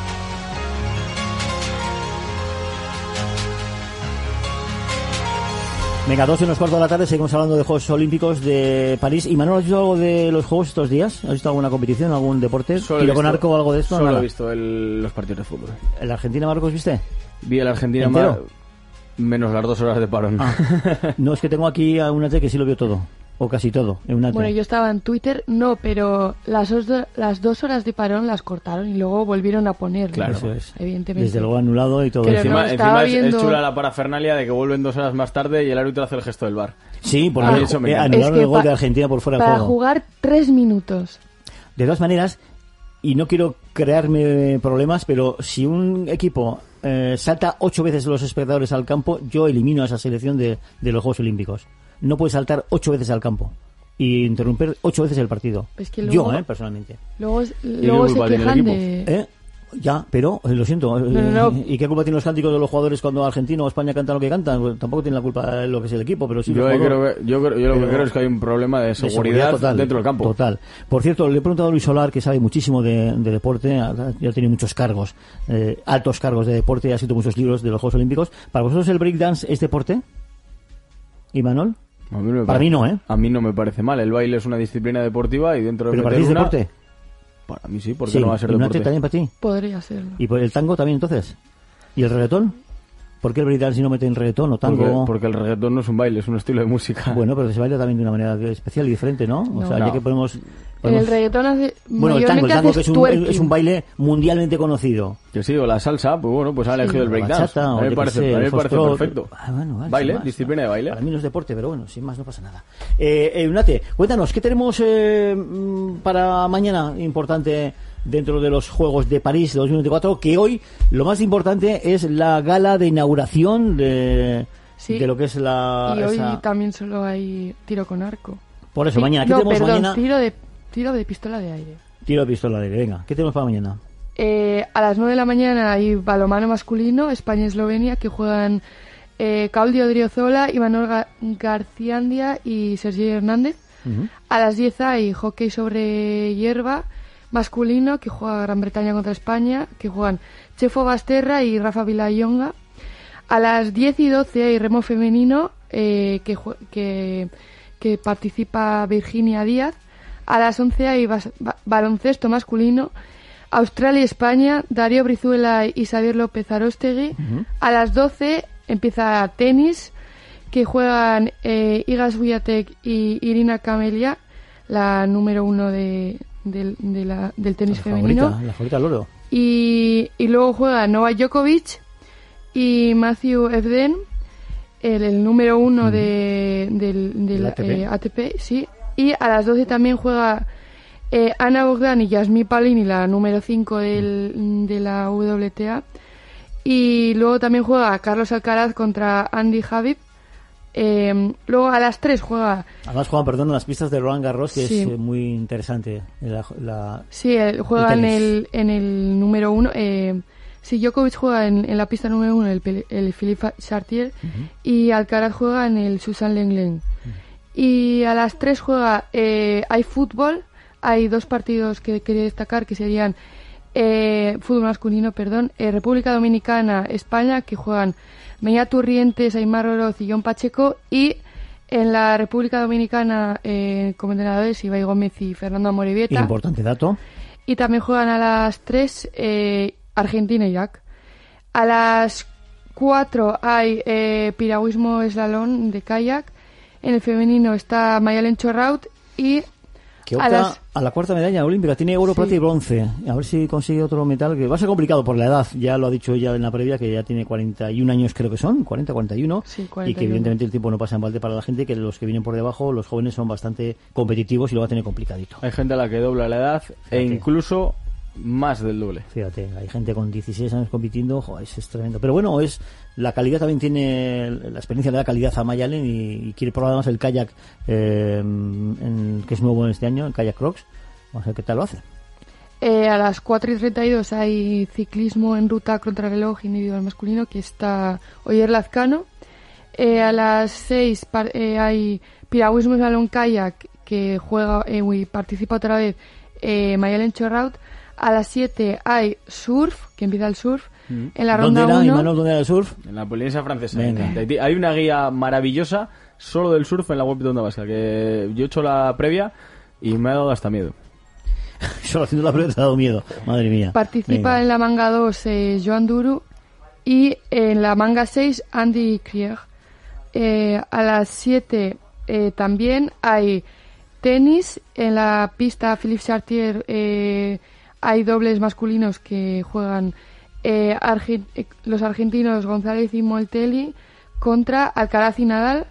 Venga, doce menos cuarto de la tarde, seguimos hablando de Juegos Olímpicos de París. ¿Y Manuel, has visto algo de los Juegos estos días? ¿Has visto alguna competición, algún deporte? Solo ¿Tiro con arco o algo de esto? Solo Nada. he visto el, los partidos de fútbol. ¿El Argentina-Marruecos viste? Vi el Argentina menos las dos horas de parón. Ah. No, es que tengo aquí a Unate que sí lo vio todo, o casi todo. Unate. Bueno, yo estaba en Twitter, no, pero las dos, las dos horas de parón las cortaron y luego volvieron a poner. Claro, eso es. Evidentemente. Desde luego anulado y todo. Pero eso. Encima, no, encima es, viendo... es chula la parafernalia de que vuelven dos horas más tarde y el árbitro hace el gesto del V A R. Sí, por ah, eso me eh, anularon es que el gol pa- de Argentina por fuera de para juego. jugar tres minutos. De todas maneras, y no quiero crearme problemas, pero si un equipo eh, salta ocho veces los espectadores al campo, yo elimino a esa selección de, de los Juegos Olímpicos. No puede saltar ocho veces al campo y interrumpir ocho veces el partido. Es que luego, yo, eh, personalmente. Luego, luego se quejan de... ¿Eh? Ya, pero, eh, lo siento. No, no, no. ¿Y qué culpa tienen los cánticos de los jugadores cuando Argentina o España cantan lo que cantan? Pues tampoco tiene la culpa lo que es el equipo, pero sí. Yo, creo que, yo, creo, yo lo pero, que creo es que hay un problema de seguridad, de seguridad total, dentro del campo. Total. Por cierto, le he preguntado a Luis Solar, que sabe muchísimo de, de deporte, ya ha tenido muchos cargos, eh, altos cargos de deporte, y ha escrito muchos libros de los Juegos Olímpicos. ¿Para vosotros el breakdance es deporte? ¿Y Manuel? A mí me para parece, mí no, ¿eh? A mí no me parece mal. El baile es una disciplina deportiva y dentro de ¿Pero para ti es una... deporte? Para mí sí, porque sí, no va a ser ¿y deporte. también para ti? Podría serlo. ¿Y por el tango también entonces? ¿Y el reggaetón? ¿Por qué el breakdance si no meten reggaetón o tango? Porque, porque el reggaetón no es un baile, es un estilo de música. Bueno, pero se baila también de una manera especial y diferente, ¿no? O no. sea, no. ya que podemos... En el reggaetón hace... Bueno, el tango, el tango que es un, es un baile mundialmente conocido. Que sí, o la salsa, pues bueno, pues ha elegido sí, el breakdance. A mí me parece, sé, a mí me parece perfecto. Ah, bueno, vale, baile, más, disciplina de baile. Para mí no es deporte, pero bueno, sin más no pasa nada. Eh, eh, Unate, cuéntanos, ¿qué tenemos eh, para mañana importante dentro de los Juegos de París de dos mil veinticuatro? Que hoy lo más importante es la gala de inauguración de, sí, de lo que es la... Y hoy esa... también solo hay tiro con arco. Por eso, sí, mañana, ¿qué no, tenemos perdón, mañana? Tiro de, tiro de pistola de aire. Tiro de pistola de aire, venga, ¿qué tenemos para mañana? Eh, a las nueve de la mañana hay balonmano masculino, España-Eslovenia, que juegan eh, Claudio Odriozola, Imanol Ga- Garciandia y Sergi Hernández. Uh-huh. A las diez hay hockey sobre hierba masculino, que juega Gran Bretaña contra España, que juegan Chefo Basterra y Rafa Villayonga. A las diez y doce hay remo femenino, eh, que, que, que participa Virginia Díaz. A las once hay bas- ba- baloncesto masculino, Australia y España, Darío Brizuela y Xavier López Aróstegui. Uh-huh. A las doce empieza tenis, que juegan eh, Iga Swiatek y Irina Camelia, la número uno de, de, de la, del tenis la femenino. Favorita, la favorita al oro. Y, y luego juega Novak Djokovic y Matthew Evden, el, el número uno mm. de, del, del A T P. Eh, A T P, sí. Y a las doce también juega eh, Ana Bogdan y Yasmine Paolini, la número cinco del, mm. de la W T A. Y luego también juega Carlos Alcaraz contra Andy Habib. Eh, luego a las tres juega... Además juegan, perdón, en las pistas de Roland Garros, que sí. es eh, muy interesante. La, la, sí, el, juega el en, el, en el número uno. Eh, sí, Djokovic juega en, en la pista número uno, el, el Philippe Chartier, uh-huh. y Alcaraz juega en el Susan Lenglen. Uh-huh. Y a las tres juega... Eh, hay fútbol, hay dos partidos que quería destacar, que serían... Eh, fútbol masculino, perdón, eh, República Dominicana, España, que juegan Meña Turrientes, Aymar Oroz y John Pacheco, y en la República Dominicana eh, como entrenadores Ibai Gómez y Fernando Amorebieta. Importante dato. Y también juegan a las tres eh, Argentina y Irak. A las cuatro hay eh, piragüismo eslalón de kayak. En el femenino está Mayalen Chorraut y que opta a, las... a la cuarta medalla olímpica. Tiene oro, sí. plata y bronce. A ver si consigue otro metal, que va a ser complicado por la edad. Ya lo ha dicho ella en la previa, que ya tiene cuarenta y un años, creo que son, cuarenta, cuarenta y uno. Sí, cuarenta y uno. Y que evidentemente el tiempo no pasa en balde para la gente, que los que vienen por debajo, los jóvenes, son bastante competitivos y lo va a tener complicadito. Hay gente a la que dobla la edad. Fíjate. E incluso más del doble. Fíjate, hay gente con dieciséis años compitiendo, joder, es, es tremendo. Pero bueno, es la calidad también tiene, la experiencia le da calidad a Mayalen y, y quiere probar además el kayak, eh, en, que es nuevo en este año, el kayak Crocs. Vamos a ver qué tal lo hace. Eh, a las cuatro y treinta y dos hay ciclismo en ruta contrarreloj individual masculino, que está Oyer Lazcano. Eh, a las seis par, eh, hay piragüismo salón kayak, que juega eh, y participa otra vez eh, Mayalen Chorraut. A las siete hay surf, que empieza el surf, mm. en la ronda uno. ¿Dónde era, Imanol, dónde era el surf? En la Polinesia Francesa. Hay una guía maravillosa solo del surf en la web de Onda Vasca, que yo he hecho la previa y me ha dado hasta miedo. Solo haciendo la previa te ha dado miedo, madre mía. Participa Venga. En la manga dos eh, Joan Duru y en la manga seis Andy Krieg. Eh, a las siete eh, también hay tenis en la pista Philippe Chartier. Eh, hay dobles masculinos que juegan eh, argent- eh, los argentinos González y Moltelli contra Alcaraz y Nadal.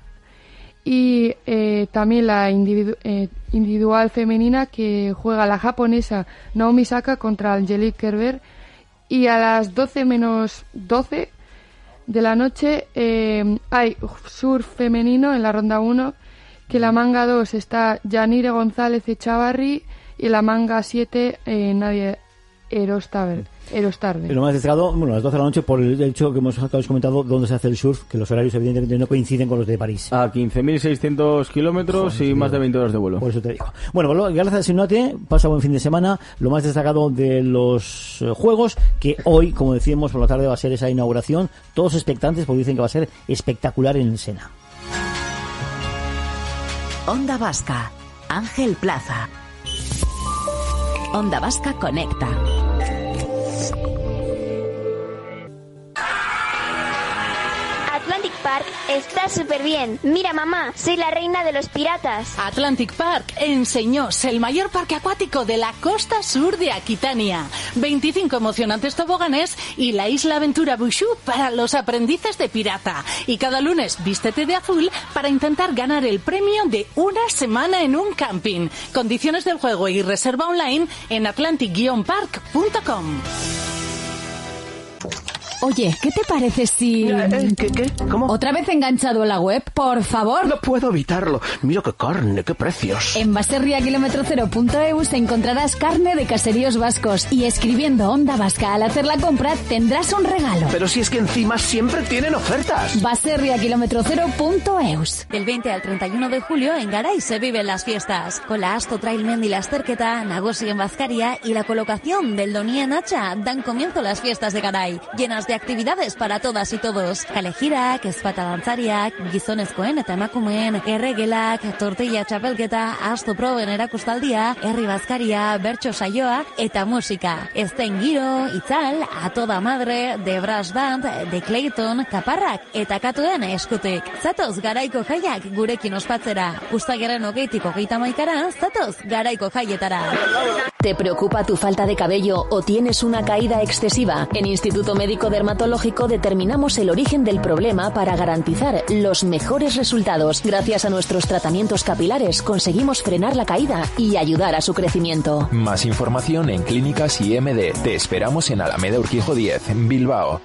Y eh, también la individu- eh, individual femenina, que juega la japonesa Naomi Osaka contra Angelique Kerber. Y a las doce menos doce de la noche eh, hay surf femenino en la ronda uno, que en la manga dos está Yanire González Echavarri y en la manga siete eh, Nadia Erostarbe. Erostarbe. Lo más destacado, bueno, a las doce de la noche, por el hecho que hemos comentado dónde se hace el surf, que los horarios evidentemente no coinciden con los de París. A quince mil seiscientos kilómetros y tío. Más de veinte horas de vuelo. Por eso te digo. Bueno, gracias, Sinate. Pasa buen fin de semana. Lo más destacado de los eh, Juegos, que hoy, como decíamos, por la tarde va a ser esa inauguración. Todos expectantes porque dicen que va a ser espectacular en Sena. Onda Vasca, Ángel Plaza. Onda Vasca Conecta. Atlantic Park está súper bien. Mira, mamá, soy la reina de los piratas. Atlantic Park en Señós, el mayor parque acuático de la costa sur de Aquitania. veinticinco emocionantes toboganes y la isla aventura Bushu para los aprendices de pirata. Y cada lunes vístete de azul para intentar ganar el premio de una semana en un camping. Condiciones del juego y reserva online en atlantic guion park punto com. Oye, ¿qué te parece si... ¿Eh? ¿Qué, qué? ¿Cómo? ¿Otra vez enganchado a la web? Por favor. No puedo evitarlo. Mira qué carne, qué precios. En baserria kilómetro cero punto e u encontrarás carne de caseríos vascos y escribiendo Onda Vasca al hacer la compra tendrás un regalo. Pero si es que encima siempre tienen ofertas. baserria kilómetro cero punto e u. Del veinte al treinta y uno de julio en Garay se viven las fiestas. Con la Asto Trail Mendi Lasterketa, Nagosi en Bazkaria y la colocación del Donía en Hacha dan comienzo las fiestas de Garay, llenas de de actividades para todas y todos. Kalejirak, ezpata dantzariak, gizonezkoen eta emakumeen, erregelak, tortilla txapelketa, asto proben erakustaldia, herri bazkaria, bertso saioa eta musika. Ezten giro, itzal, a toda madre, de brass band, de Clayton, kaparrak eta katuen eskutik. Zatoz garaiko jaiak gurekin ospatzera. Uztailaren hogeitik hogeita hamaikara, zatoz garaiko jaietara. ¿Te preocupa tu falta de cabello o tienes una caída excesiva? En Instituto Médico Dermatológico determinamos el origen del problema para garantizar los mejores resultados. Gracias a nuestros tratamientos capilares conseguimos frenar la caída y ayudar a su crecimiento. Más información en Clínicas I M D. Te esperamos en Alameda Urquijo diez, en Bilbao.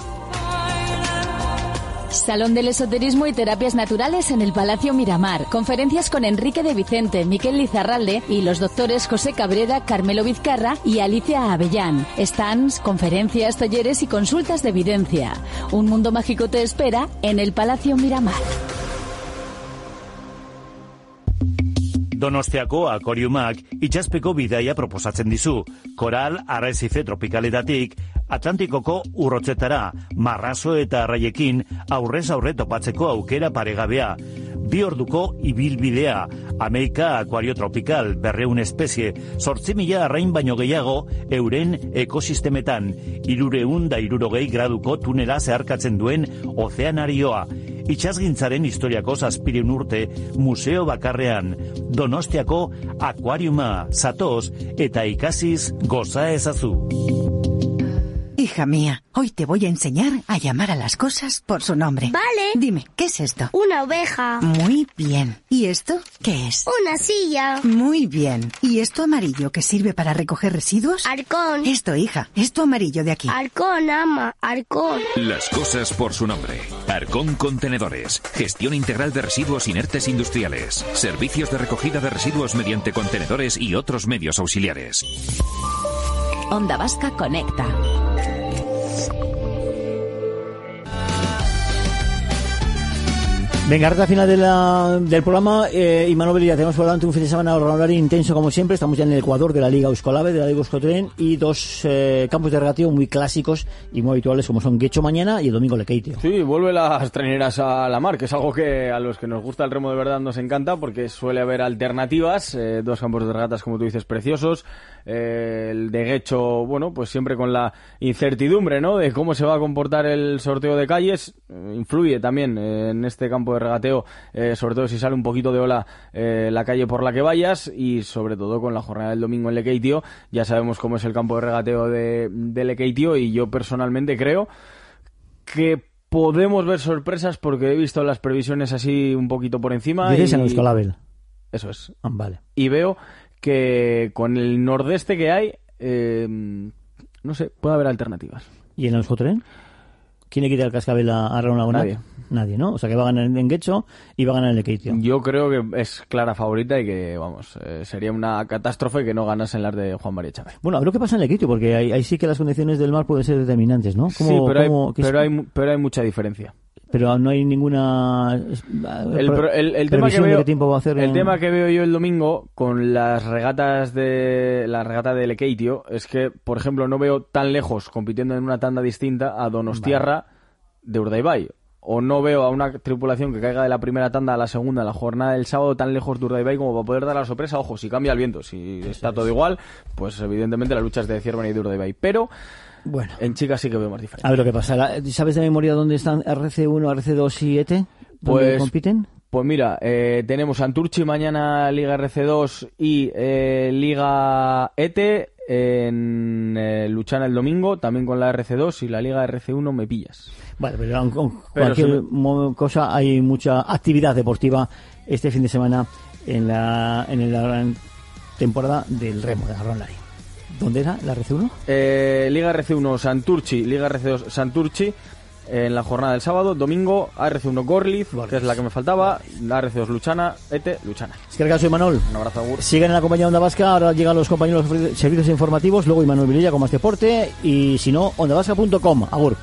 Salón del Esoterismo y Terapias Naturales en el Palacio Miramar. Conferencias con Enrique de Vicente, Miquel Lizarralde y los doctores José Cabrera, Carmelo Vizcarra y Alicia Avellán. Stands, conferencias, talleres y consultas de evidencia. Un mundo mágico te espera en el Palacio Miramar. Donostiako akoriumak itxaspeko bidaia proposatzen dizu. Koral, arrezife tropikaletatik, Atlantikoko urrotzetara, marrazo eta arraiekin aurrez aurre topatzeko aukera paregabea. Bi orduko ibilbidea, Amerika akuario tropikal, berreun espezie, zortzi mila arrain baino gehiago euren ekosistemetan, irureun da irurogei graduko tunela zeharkatzen duen ozeanarioa. Itxasgintzaren historiako zazpireun urte museo bakarrean, Donostiako akuariuma, zatoz eta ikasiz goza ezazu. Hija mía, hoy te voy a enseñar a llamar a las cosas por su nombre. Vale. Dime, ¿qué es esto? Una oveja. Muy bien. ¿Y esto qué es? Una silla. Muy bien. ¿Y esto amarillo que sirve para recoger residuos? Arcón. Esto, hija, esto amarillo de aquí. Arcón, ama, Arcón. Las cosas por su nombre. Arcón Contenedores. Gestión integral de residuos inertes industriales. Servicios de recogida de residuos mediante contenedores y otros medios auxiliares. Onda Vasca Conecta. Venga, recta final de la, del programa. Eh, Imanol Belilla, tenemos por delante un fin de semana horario intenso como siempre. Estamos ya en el Ecuador de la Liga Euskolave, de la Liga Euskotren, y dos eh, campos de regateo muy clásicos y muy habituales como son Guecho mañana y el domingo Lekeitio. Sí, vuelve las traineras a la mar, que es algo que a los que nos gusta el remo de verdad nos encanta, porque suele haber alternativas, eh, dos campos de regatas como tú dices preciosos, eh, el de Guecho, bueno, pues siempre con la incertidumbre, ¿no?, de cómo se va a comportar el sorteo de calles, eh, influye también eh, en este campo de regateo, eh, sobre todo si sale un poquito de ola eh, la calle por la que vayas, y sobre todo con la jornada del domingo en Lekeitio. Ya sabemos cómo es el campo de regateo de, de Lekeitio, y yo personalmente creo que podemos ver sorpresas, porque he visto las previsiones así un poquito por encima. ¿Dices y... en Euskolabel? Eso es. Ah, vale. Y veo que con el nordeste que hay, eh, no sé, puede haber alternativas. ¿Y en el Euskotren? ¿Quién le quita el cascabel a, a Raúl Lagunac? Nadie. Nadie, ¿no? O sea, que va a ganar en Guecho y va a ganar en Lekeitio. Yo creo que es clara favorita y que, vamos, eh, sería una catástrofe que no ganase en las de Juan María Chávez. Bueno, a ver lo que pasa en Lekeitio, porque ahí, ahí sí que las condiciones del mar pueden ser determinantes, ¿no? ¿Cómo, sí, pero, cómo, hay, pero, hay, pero hay mucha diferencia. Pero no hay ninguna... El, el, el, tema que veo, de qué tiempo va a hacer el en... tema que veo yo el domingo con las regatas de la regata de Lekeitio es que, por ejemplo, no veo tan lejos, compitiendo en una tanda distinta, a Donostiarra vale. de Urdaibai. O no veo a una tripulación que caiga de la primera tanda a la segunda en la jornada del sábado tan lejos de Urdaibai como para poder dar la sorpresa. Ojo, si cambia el viento, si Eso está es. todo igual, pues evidentemente la lucha es de Ciervan y de Urdaibai. Pero bueno, en chicas sí que veo más diferencia. A ver lo que pasa. ¿Sabes de memoria dónde están R C uno, R C dos y E T? ¿Dónde pues, compiten? Pues mira, eh, tenemos Santurchi mañana Liga R C dos y eh, Liga E T. En eh, Luchana el domingo, también con la R C dos, y la Liga R C uno me pillas. Vale, pero con cualquier me... cosa hay mucha actividad deportiva este fin de semana en la en la gran temporada del remo de Arron Lari. ¿Dónde era la R C uno? Eh, Liga R C uno Santurchi, Liga R C dos Santurchi en la jornada del sábado, domingo R C uno Gorliz, vale, que es la que me faltaba, la R C dos Luchana, E T Luchana. Es que el caso de Imanol. Un abrazo, Agur. Siguen en la compañía Onda Vasca, ahora llegan los compañeros de servicios informativos, luego Imanol Vilella con más deporte, y si no, onda vasca punto com. Agur.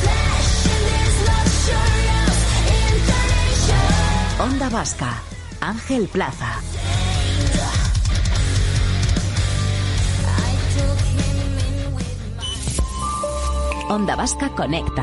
Onda Vasca, Ángel Plaza. Onda Vasca Conecta.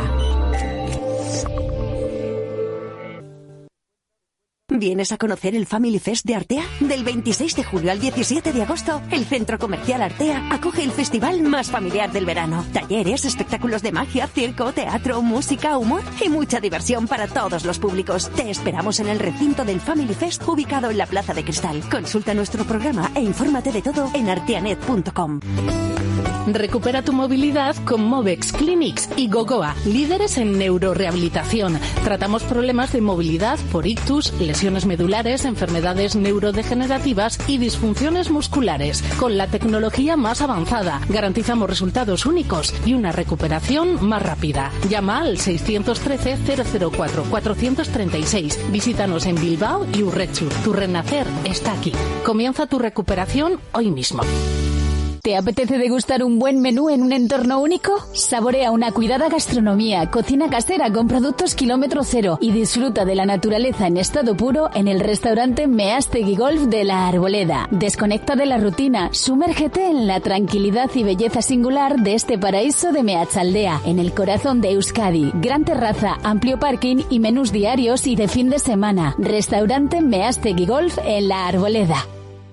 ¿Vienes a conocer el Family Fest de Artea? Del veintiséis de julio al diecisiete de agosto, el Centro Comercial Artea acoge el festival más familiar del verano. Talleres, espectáculos de magia, circo, teatro, música, humor y mucha diversión para todos los públicos. Te esperamos en el recinto del Family Fest ubicado en la Plaza de Cristal. Consulta nuestro programa e infórmate de todo en arteanet punto com. Recupera tu movilidad con Movex Clinics y Gogoa, líderes en neurorehabilitación. Tratamos problemas de movilidad por ictus, lesiones medulares, enfermedades neurodegenerativas y disfunciones musculares. Con la tecnología más avanzada, garantizamos resultados únicos y una recuperación más rápida. Llama al seiscientos trece, cero cero cuatro, cuatrocientos treinta y seis. Visítanos en Bilbao y Urretxu. Tu renacer está aquí. Comienza tu recuperación hoy mismo. ¿Te apetece degustar un buen menú en un entorno único? Saborea una cuidada gastronomía, cocina casera con productos kilómetro cero y disfruta de la naturaleza en estado puro en el restaurante Meástegui Golf de La Arboleda. Desconecta de la rutina, sumérgete en la tranquilidad y belleza singular de este paraíso de Meatzaldea, en el corazón de Euskadi. Gran terraza, amplio parking y menús diarios y de fin de semana. Restaurante Meástegui Golf en La Arboleda.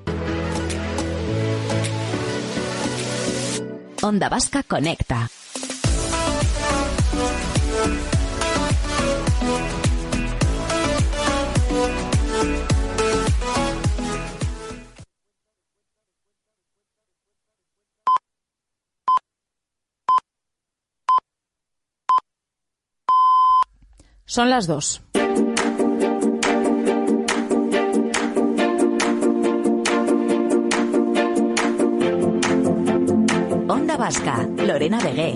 Onda Vasca Conecta. Son las dos. Onda Vasca, Lorena Begué.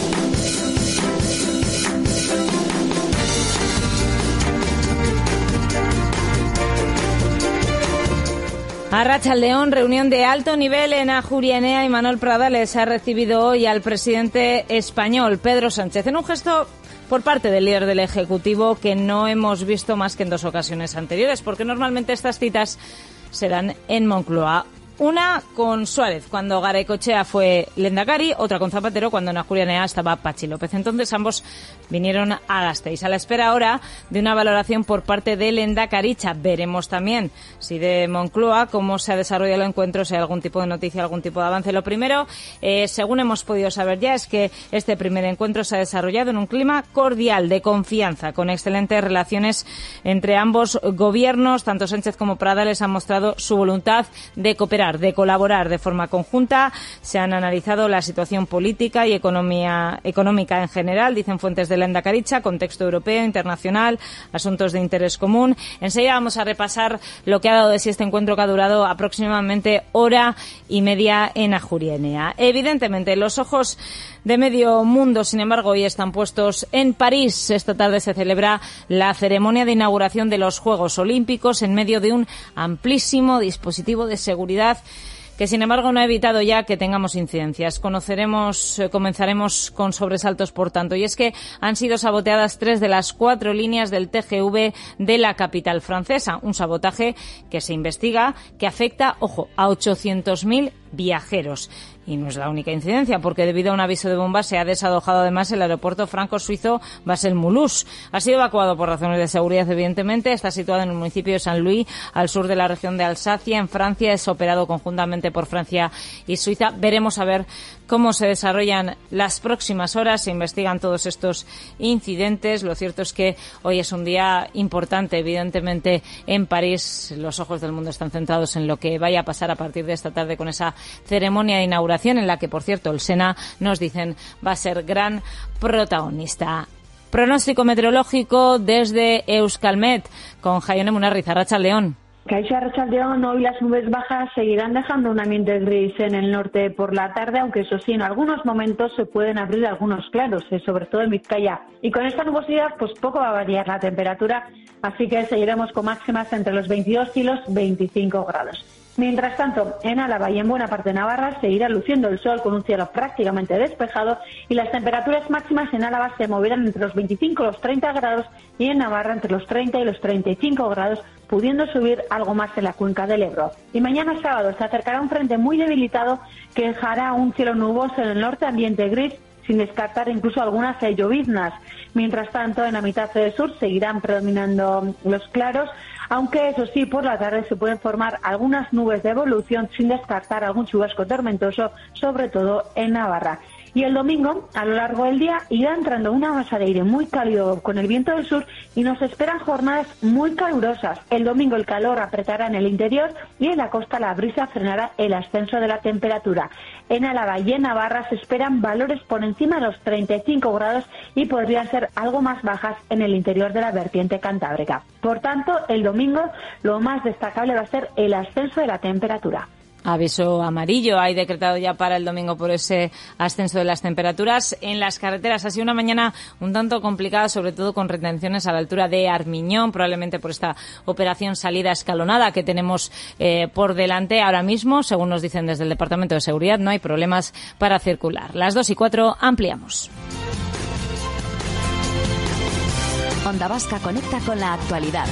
Arratsaldeon, reunión de alto nivel en Ajuria Enea y Manuel Pradales ha recibido hoy al presidente español, Pedro Sánchez, en un gesto por parte del líder del Ejecutivo que no hemos visto más que en dos ocasiones anteriores, porque normalmente estas citas se dan en Moncloa. Una con Suárez, cuando Garaikoetxea fue lehendakari, otra con Zapatero, cuando en Ajuria Enea estaba Patxi López. Entonces ambos vinieron a Gasteiz. A la espera ahora de una valoración por parte de Lehendakaritza. Veremos también si de Moncloa cómo se ha desarrollado el encuentro, si hay algún tipo de noticia, algún tipo de avance. Lo primero, eh, según hemos podido saber ya, es que este primer encuentro se ha desarrollado en un clima cordial, de confianza, con excelentes relaciones entre ambos gobiernos. Tanto Sánchez como Pradales han mostrado su voluntad de cooperar, de colaborar de forma conjunta. Se han analizado la situación política y economía, económica en general, dicen fuentes de Lehendakaritza, contexto europeo, internacional, asuntos de interés común. Enseguida vamos a repasar lo que ha dado de sí este encuentro, que ha durado aproximadamente hora y media en Ajuria Enea. Evidentemente, los ojos de medio mundo, sin embargo, hoy están puestos en París. Esta tarde se celebra la ceremonia de inauguración de los Juegos Olímpicos en medio de un amplísimo dispositivo de seguridad que, sin embargo, no ha evitado ya que tengamos incidencias. Conoceremos, eh, comenzaremos con sobresaltos, por tanto, y es que han sido saboteadas tres de las cuatro líneas del T G V de la capital francesa. Un sabotaje que se investiga, que afecta, ojo, a ochocientos mil viajeros. Y no es la única incidencia, porque debido a un aviso de bomba se ha desalojado además el aeropuerto franco-suizo Basel-Mulhouse. Ha sido evacuado por razones de seguridad, evidentemente. Está situado en el municipio de Saint-Louis, al sur de la región de Alsacia, en Francia. Es operado conjuntamente por Francia y Suiza. Veremos a ver cómo se desarrollan las próximas horas. Se investigan todos estos incidentes. Lo cierto es que hoy es un día importante, evidentemente, en París. Los ojos del mundo están centrados en lo que vaya a pasar a partir de esta tarde con esa ceremonia de inauguración, en la que, por cierto, el Sena, nos dicen, va a ser gran protagonista. Pronóstico meteorológico desde Euskalmet con Jaione Munarriz. Arratsaldeon. Kaixo, arratsaldeon. Hoy las nubes bajas seguirán dejando un ambiente gris en el norte por la tarde, aunque eso sí, en algunos momentos se pueden abrir algunos claros, eh, sobre todo en Vizcaya. Y con esta nubosidad, pues poco va a variar la temperatura, así que seguiremos con máximas entre los veintidós y los veinticinco grados. Mientras tanto, en Álava y en buena parte de Navarra seguirá luciendo el sol con un cielo prácticamente despejado, y las temperaturas máximas en Álava se moverán entre los veinticinco y los treinta grados y en Navarra entre los treinta y los treinta y cinco grados, pudiendo subir algo más en la cuenca del Ebro. Y mañana sábado se acercará un frente muy debilitado que dejará un cielo nuboso en el norte, ambiente gris, sin descartar incluso algunas lloviznas. Mientras tanto, en la mitad sur seguirán predominando los claros, aunque eso sí, por la tarde se pueden formar algunas nubes de evolución sin descartar algún chubasco tormentoso, sobre todo en Navarra. Y el domingo, a lo largo del día, irá entrando una masa de aire muy cálido con el viento del sur y nos esperan jornadas muy calurosas. El domingo el calor apretará en el interior y en la costa la brisa frenará el ascenso de la temperatura. En Álava y en Navarra se esperan valores por encima de los treinta y cinco grados y podrían ser algo más bajas en el interior de la vertiente cantábrica. Por tanto, el domingo lo más destacable va a ser el ascenso de la temperatura. Aviso amarillo hay decretado ya para el domingo por ese ascenso de las temperaturas en las carreteras. Ha sido una mañana un tanto complicada, sobre todo con retenciones a la altura de Armiñón, probablemente por esta operación salida escalonada que tenemos eh, por delante ahora mismo. Según nos dicen desde el Departamento de Seguridad, no hay problemas para circular. Las dos y cuatro ampliamos. Onda Vasca conecta con la actualidad.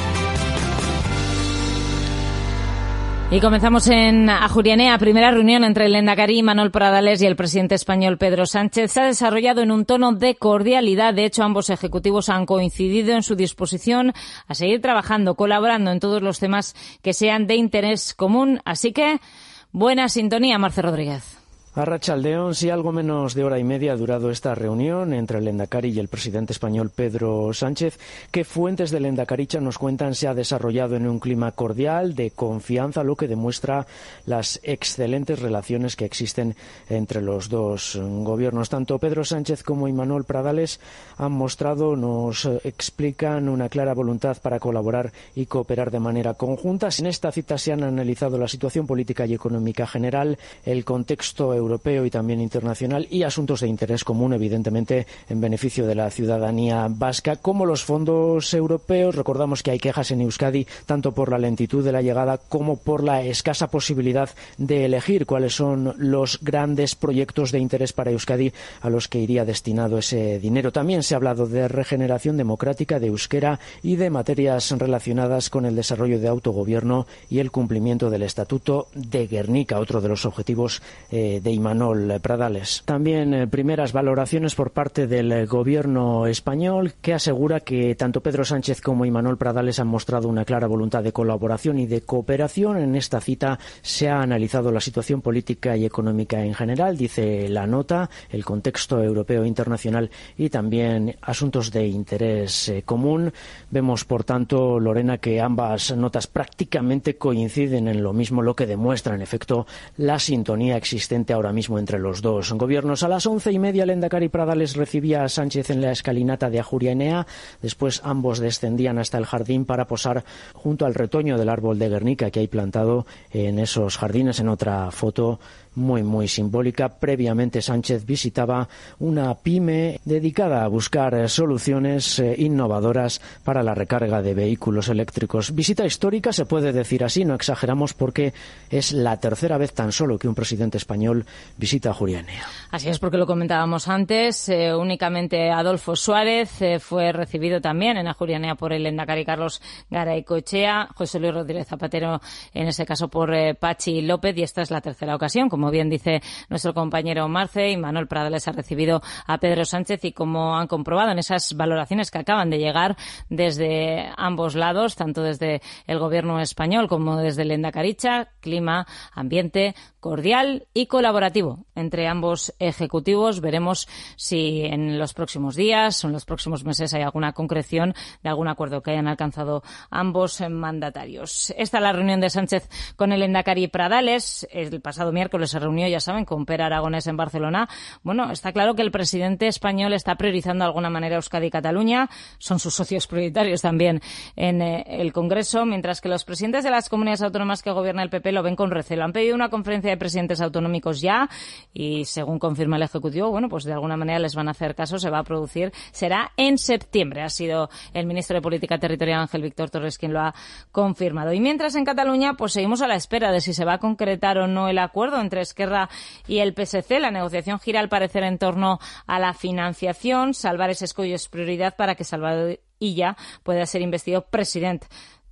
Y comenzamos en Ajurianea. Primera reunión entre el lehendakari Imanol Pradales y el presidente español Pedro Sánchez se ha desarrollado en un tono de cordialidad. De hecho, ambos ejecutivos han coincidido en su disposición a seguir trabajando, colaborando en todos los temas que sean de interés común. Así que, buena sintonía, Marce Rodríguez. Arratsaldeon, sí, algo menos de hora y media ha durado esta reunión entre el lehendakari y el presidente español Pedro Sánchez, que fuentes del Lehendakaricha nos cuentan se ha desarrollado en un clima cordial, de confianza, lo que demuestra las excelentes relaciones que existen entre los dos gobiernos. Tanto Pedro Sánchez como Imanol Pradales han mostrado, nos explican, una clara voluntad para colaborar y cooperar de manera conjunta. En esta cita se han analizado la situación política y económica general, el contexto europeo europeo y también internacional y asuntos de interés común, evidentemente, en beneficio de la ciudadanía vasca, como los fondos europeos. Recordamos que hay quejas en Euskadi tanto por la lentitud de la llegada como por la escasa posibilidad de elegir cuáles son los grandes proyectos de interés para Euskadi a los que iría destinado ese dinero. También se ha hablado de regeneración democrática, de euskera y de materias relacionadas con el desarrollo de autogobierno y el cumplimiento del Estatuto de Gernika, otro de los objetivos eh, de Imanol Pradales. También eh, primeras valoraciones por parte del eh, gobierno español, que asegura que tanto Pedro Sánchez como Imanol Pradales han mostrado una clara voluntad de colaboración y de cooperación. En esta cita se ha analizado la situación política y económica en general, dice la nota, el contexto europeo e internacional y también asuntos de interés eh, común. Vemos, por tanto, Lorena, que ambas notas prácticamente coinciden en lo mismo, lo que demuestra, en efecto, la sintonía existente ahora mismo entre los dos gobiernos. A las once y media, el lehendakari Pradales recibía a Sánchez en la escalinata de Ajurianea. Después ambos descendían hasta el jardín para posar junto al retoño del árbol de Gernika que hay plantado en esos jardines. En otra foto muy, muy simbólica, previamente Sánchez visitaba una pyme dedicada a buscar soluciones eh, innovadoras para la recarga de vehículos eléctricos. Visita histórica, se puede decir así, no exageramos, porque es la tercera vez tan solo que un presidente español visita Ajurianea. Así es, porque lo comentábamos antes, eh, únicamente Adolfo Suárez eh, fue recibido también en Ajurianea por el lehendakari Carlos Garaikoetxea, José Luis Rodríguez Zapatero, en ese caso por eh, Pachi López, y esta es la tercera ocasión. Como bien dice nuestro compañero Marce, Imanol Pradales ha recibido a Pedro Sánchez y, como han comprobado en esas valoraciones que acaban de llegar desde ambos lados, tanto desde el gobierno español como desde el Lehendakaricha, clima, ambiente cordial y colaborativo entre ambos ejecutivos. Veremos si en los próximos días o en los próximos meses hay alguna concreción de algún acuerdo que hayan alcanzado ambos mandatarios. Esta es la reunión de Sánchez con el lehendakari Pradales. El pasado miércoles se reunió, ya saben, con Per Aragonés en Barcelona. Bueno, está claro que el presidente español está priorizando de alguna manera Euskadi y Cataluña. Son sus socios prioritarios también en eh, el Congreso, mientras que los presidentes de las comunidades autónomas que gobierna el P P lo ven con recelo. Han pedido una conferencia de presidentes autonómicos ya y, según confirma el Ejecutivo, bueno, pues de alguna manera les van a hacer caso, se va a producir, será en septiembre. Ha sido el ministro de Política Territorial, Ángel Víctor Torres, quien lo ha confirmado. Y mientras en Cataluña, pues seguimos a la espera de si se va a concretar o no el acuerdo entre Esquerra y el P S C. La negociación gira, al parecer, en torno a la financiación. Salvar ese escollo es prioridad para que Salvador Illa pueda ser investido presidente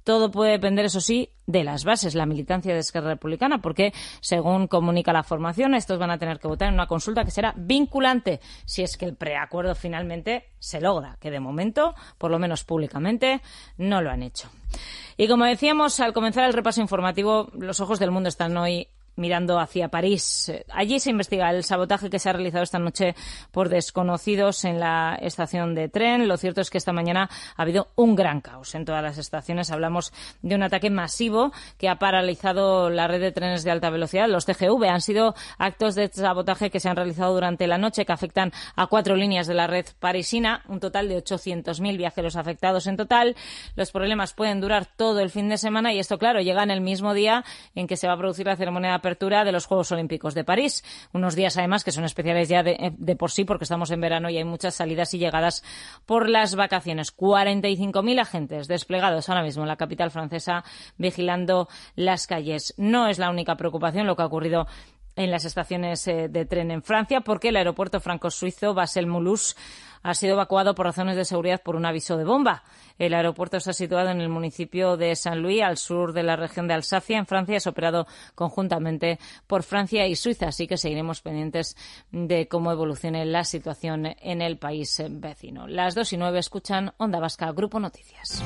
Todo puede depender, eso sí, de las bases, la militancia de Esquerra Republicana, porque, según comunica la formación, estos van a tener que votar en una consulta que será vinculante si es que el preacuerdo finalmente se logra, que de momento, por lo menos públicamente, no lo han hecho. Y como decíamos al comenzar el repaso informativo, los ojos del mundo están hoy mirando hacia París. Allí se investiga el sabotaje que se ha realizado esta noche por desconocidos en la estación de tren. Lo cierto es que esta mañana ha habido un gran caos en todas las estaciones. Hablamos de un ataque masivo que ha paralizado la red de trenes de alta velocidad, los T G V. Han sido actos de sabotaje que se han realizado durante la noche que afectan a cuatro líneas de la red parisina, un total de ochocientos mil viajeros afectados en total. Los problemas pueden durar todo el fin de semana y esto, claro, llega en el mismo día en que se va a producir la ceremonia de apertura de los Juegos Olímpicos de París. Unos días, además, que son especiales ya de, de por sí, porque estamos en verano y hay muchas salidas y llegadas por las vacaciones. cuarenta y cinco mil agentes desplegados ahora mismo en la capital francesa vigilando las calles. No es la única preocupación lo que ha ocurrido en las estaciones eh, de tren en Francia, porque el aeropuerto franco-suizo Basel-Mulhouse ha sido evacuado por razones de seguridad por un aviso de bomba. El aeropuerto está situado en el municipio de Saint-Louis, al sur de la región de Alsacia, en Francia. Es operado conjuntamente por Francia y Suiza, así que seguiremos pendientes de cómo evolucione la situación en el país vecino. Las dos y nueve escuchan Onda Vasca, Grupo Noticias.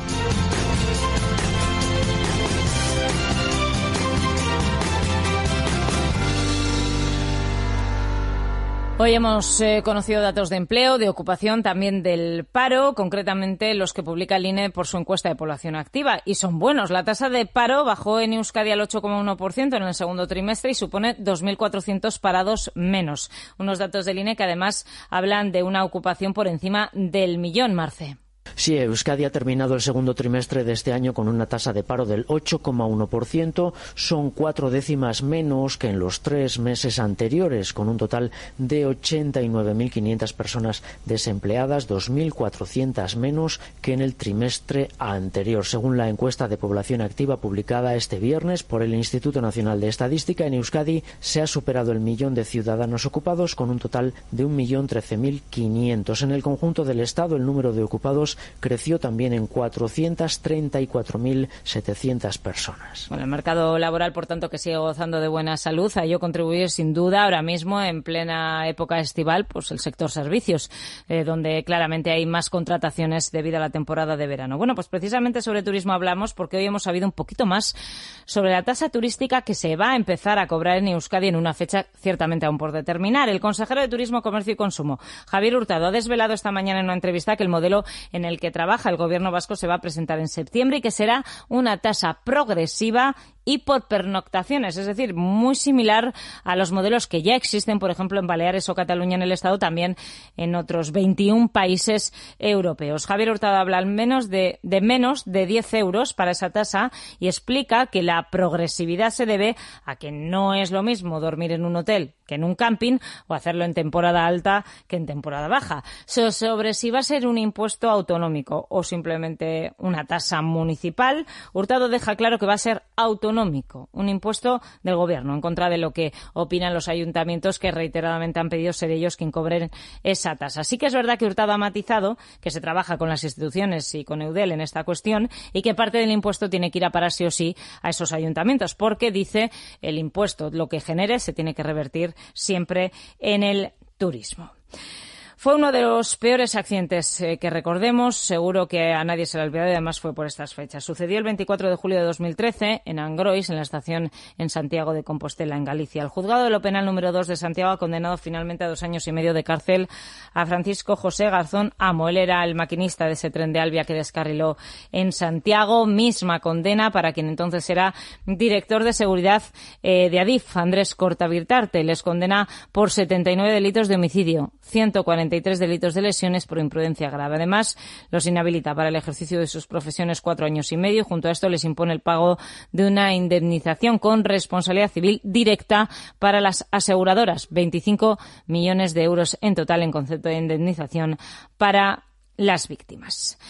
Hoy hemos eh, conocido datos de empleo, de ocupación, también del paro, concretamente los que publica el I N E por su encuesta de población activa, y son buenos. La tasa de paro bajó en Euskadi al ocho coma uno por ciento en el segundo trimestre y supone dos mil cuatrocientos parados menos. Unos datos del I N E que además hablan de una ocupación por encima del millón, Marce. Sí, Euskadi ha terminado el segundo trimestre de este año con una tasa de paro del ocho coma uno por ciento. Son cuatro décimas menos que en los tres meses anteriores, con un total de ochenta y nueve mil quinientas personas desempleadas, dos mil cuatrocientas menos que en el trimestre anterior. Según la encuesta de población activa publicada este viernes por el Instituto Nacional de Estadística, en Euskadi se ha superado el millón de ciudadanos ocupados, con un total de un millón trece mil quinientos. En el conjunto del Estado, el número de ocupados creció también en cuatrocientas treinta y cuatro mil setecientas personas. Bueno, el mercado laboral, por tanto, que sigue gozando de buena salud. A ello contribuye, sin duda, ahora mismo, en plena época estival, pues el sector servicios, eh, donde claramente hay más contrataciones debido a la temporada de verano. Bueno, pues precisamente sobre turismo hablamos porque hoy hemos sabido un poquito más sobre la tasa turística que se va a empezar a cobrar en Euskadi en una fecha ciertamente aún por determinar. El consejero de Turismo, Comercio y Consumo, Javier Hurtado, ha desvelado esta mañana en una entrevista que el modelo en el que trabaja el gobierno vasco se va a presentar en septiembre y que será una tasa progresiva y por pernoctaciones, es decir, muy similar a los modelos que ya existen, por ejemplo, en Baleares o Cataluña en el Estado, también en otros veintiún países europeos. Javier Hurtado habla al menos de, de menos de diez euros para esa tasa y explica que la progresividad se debe a que no es lo mismo dormir en un hotel que en un camping o hacerlo en temporada alta que en temporada baja. So, sobre si va a ser un impuesto autonómico o simplemente una tasa municipal, Hurtado deja claro que va a ser autonómico, un impuesto del gobierno, en contra de lo que opinan los ayuntamientos, que reiteradamente han pedido ser ellos quien cobren esa tasa. Sí que es verdad que Hurtado ha matizado que se trabaja con las instituciones y con Eudel en esta cuestión y que parte del impuesto tiene que ir a parar sí o sí a esos ayuntamientos, porque, dice, el impuesto, lo que genere, se tiene que revertir siempre en el turismo. Fue uno de los peores accidentes eh, que recordemos, seguro que a nadie se le ha olvidado y además fue por estas fechas. Sucedió el veinticuatro de julio de dos mil trece en Angrois, en la estación en Santiago de Compostela, en Galicia. El juzgado de lo penal número dos de Santiago ha condenado finalmente a dos años y medio de cárcel a Francisco José Garzón Amo. Él era el maquinista de ese tren de Alvia que descarriló en Santiago. Misma condena para quien entonces era director de seguridad eh, de Adif, Andrés Cortavirtarte. Les condena por setenta y nueve delitos de homicidio, ciento cuarenta y tres delitos de lesiones por imprudencia grave. Además, los inhabilita para el ejercicio de sus profesiones cuatro años y medio. Junto a esto, les impone el pago de una indemnización con responsabilidad civil directa para las aseguradoras. veinticinco millones de euros en total en concepto de indemnización para las víctimas.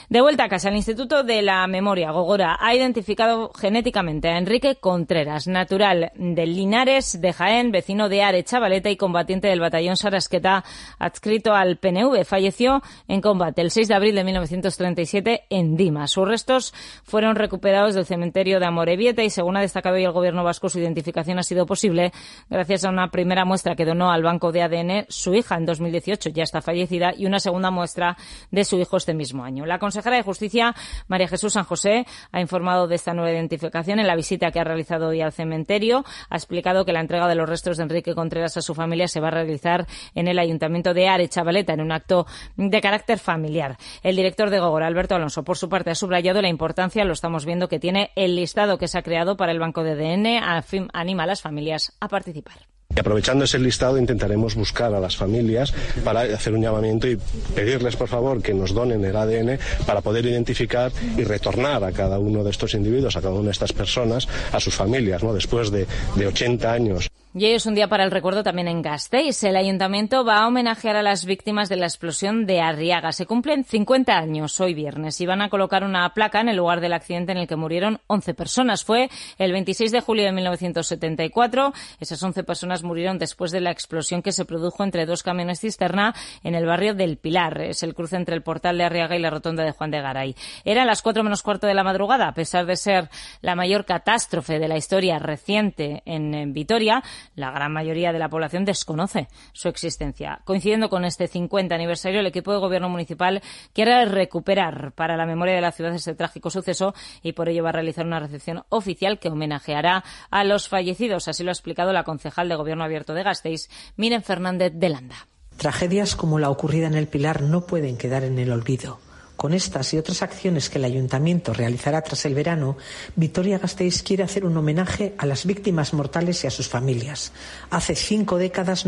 De vuelta a casa, el Instituto de la Memoria, Gogora, ha identificado genéticamente a Enrique Contreras, natural de Linares de Jaén, vecino de Arechavaleta y combatiente del batallón Sarasqueta, adscrito al P N V. Falleció en combate el seis de abril de mil novecientos treinta y siete en Dima. Sus restos fueron recuperados del cementerio de Amorebieta y, según ha destacado hoy el Gobierno vasco, su identificación ha sido posible gracias a una primera muestra que donó al Banco de A D N su hija en dos mil dieciocho, ya está fallecida, y una segunda muestra de su hijo este mismo año. La consejera de Justicia, María Jesús San José, ha informado de esta nueva identificación en la visita que ha realizado hoy al cementerio. Ha explicado que la entrega de los restos de Enrique Contreras a su familia se va a realizar en el Ayuntamiento de Arechavaleta, en un acto de carácter familiar. El director de Gogora, Alberto Alonso, por su parte, ha subrayado la importancia, lo estamos viendo, que tiene el listado que se ha creado para el Banco de A D N. Anima a las familias a participar. Y aprovechando ese listado intentaremos buscar a las familias para hacer un llamamiento y pedirles por favor que nos donen el A D N para poder identificar y retornar a cada uno de estos individuos, a cada una de estas personas, a sus familias, ¿no? Después de, de ochenta años. Y hoy es un día para el recuerdo también en Gasteiz. El ayuntamiento va a homenajear a las víctimas de la explosión de Arriaga. Se cumplen cincuenta años hoy viernes y van a colocar una placa en el lugar del accidente en el que murieron once personas. Fue el veintiséis de julio de mil novecientos setenta y cuatro. Esas once personas murieron después de la explosión que se produjo entre dos camiones cisterna en el barrio del Pilar. Es el cruce entre el portal de Arriaga y la rotonda de Juan de Garay. Eran las cuatro menos cuarto de la madrugada. A pesar de ser la mayor catástrofe de la historia reciente en, en Vitoria, la gran mayoría de la población desconoce su existencia. Coincidiendo con este cincuenta aniversario, el equipo de gobierno municipal quiere recuperar para la memoria de la ciudad este trágico suceso y por ello va a realizar una recepción oficial que homenajeará a los fallecidos. Así lo ha explicado la concejal de Gobierno Abierto de Gasteiz, Miren Fernández de Landa. Tragedias como la ocurrida en el Pilar no pueden quedar en el olvido. Con estas y otras acciones que el Ayuntamiento realizará tras el verano, Vitoria-Gasteiz quiere hacer un homenaje a las víctimas mortales y a sus familias. Hace cinco décadas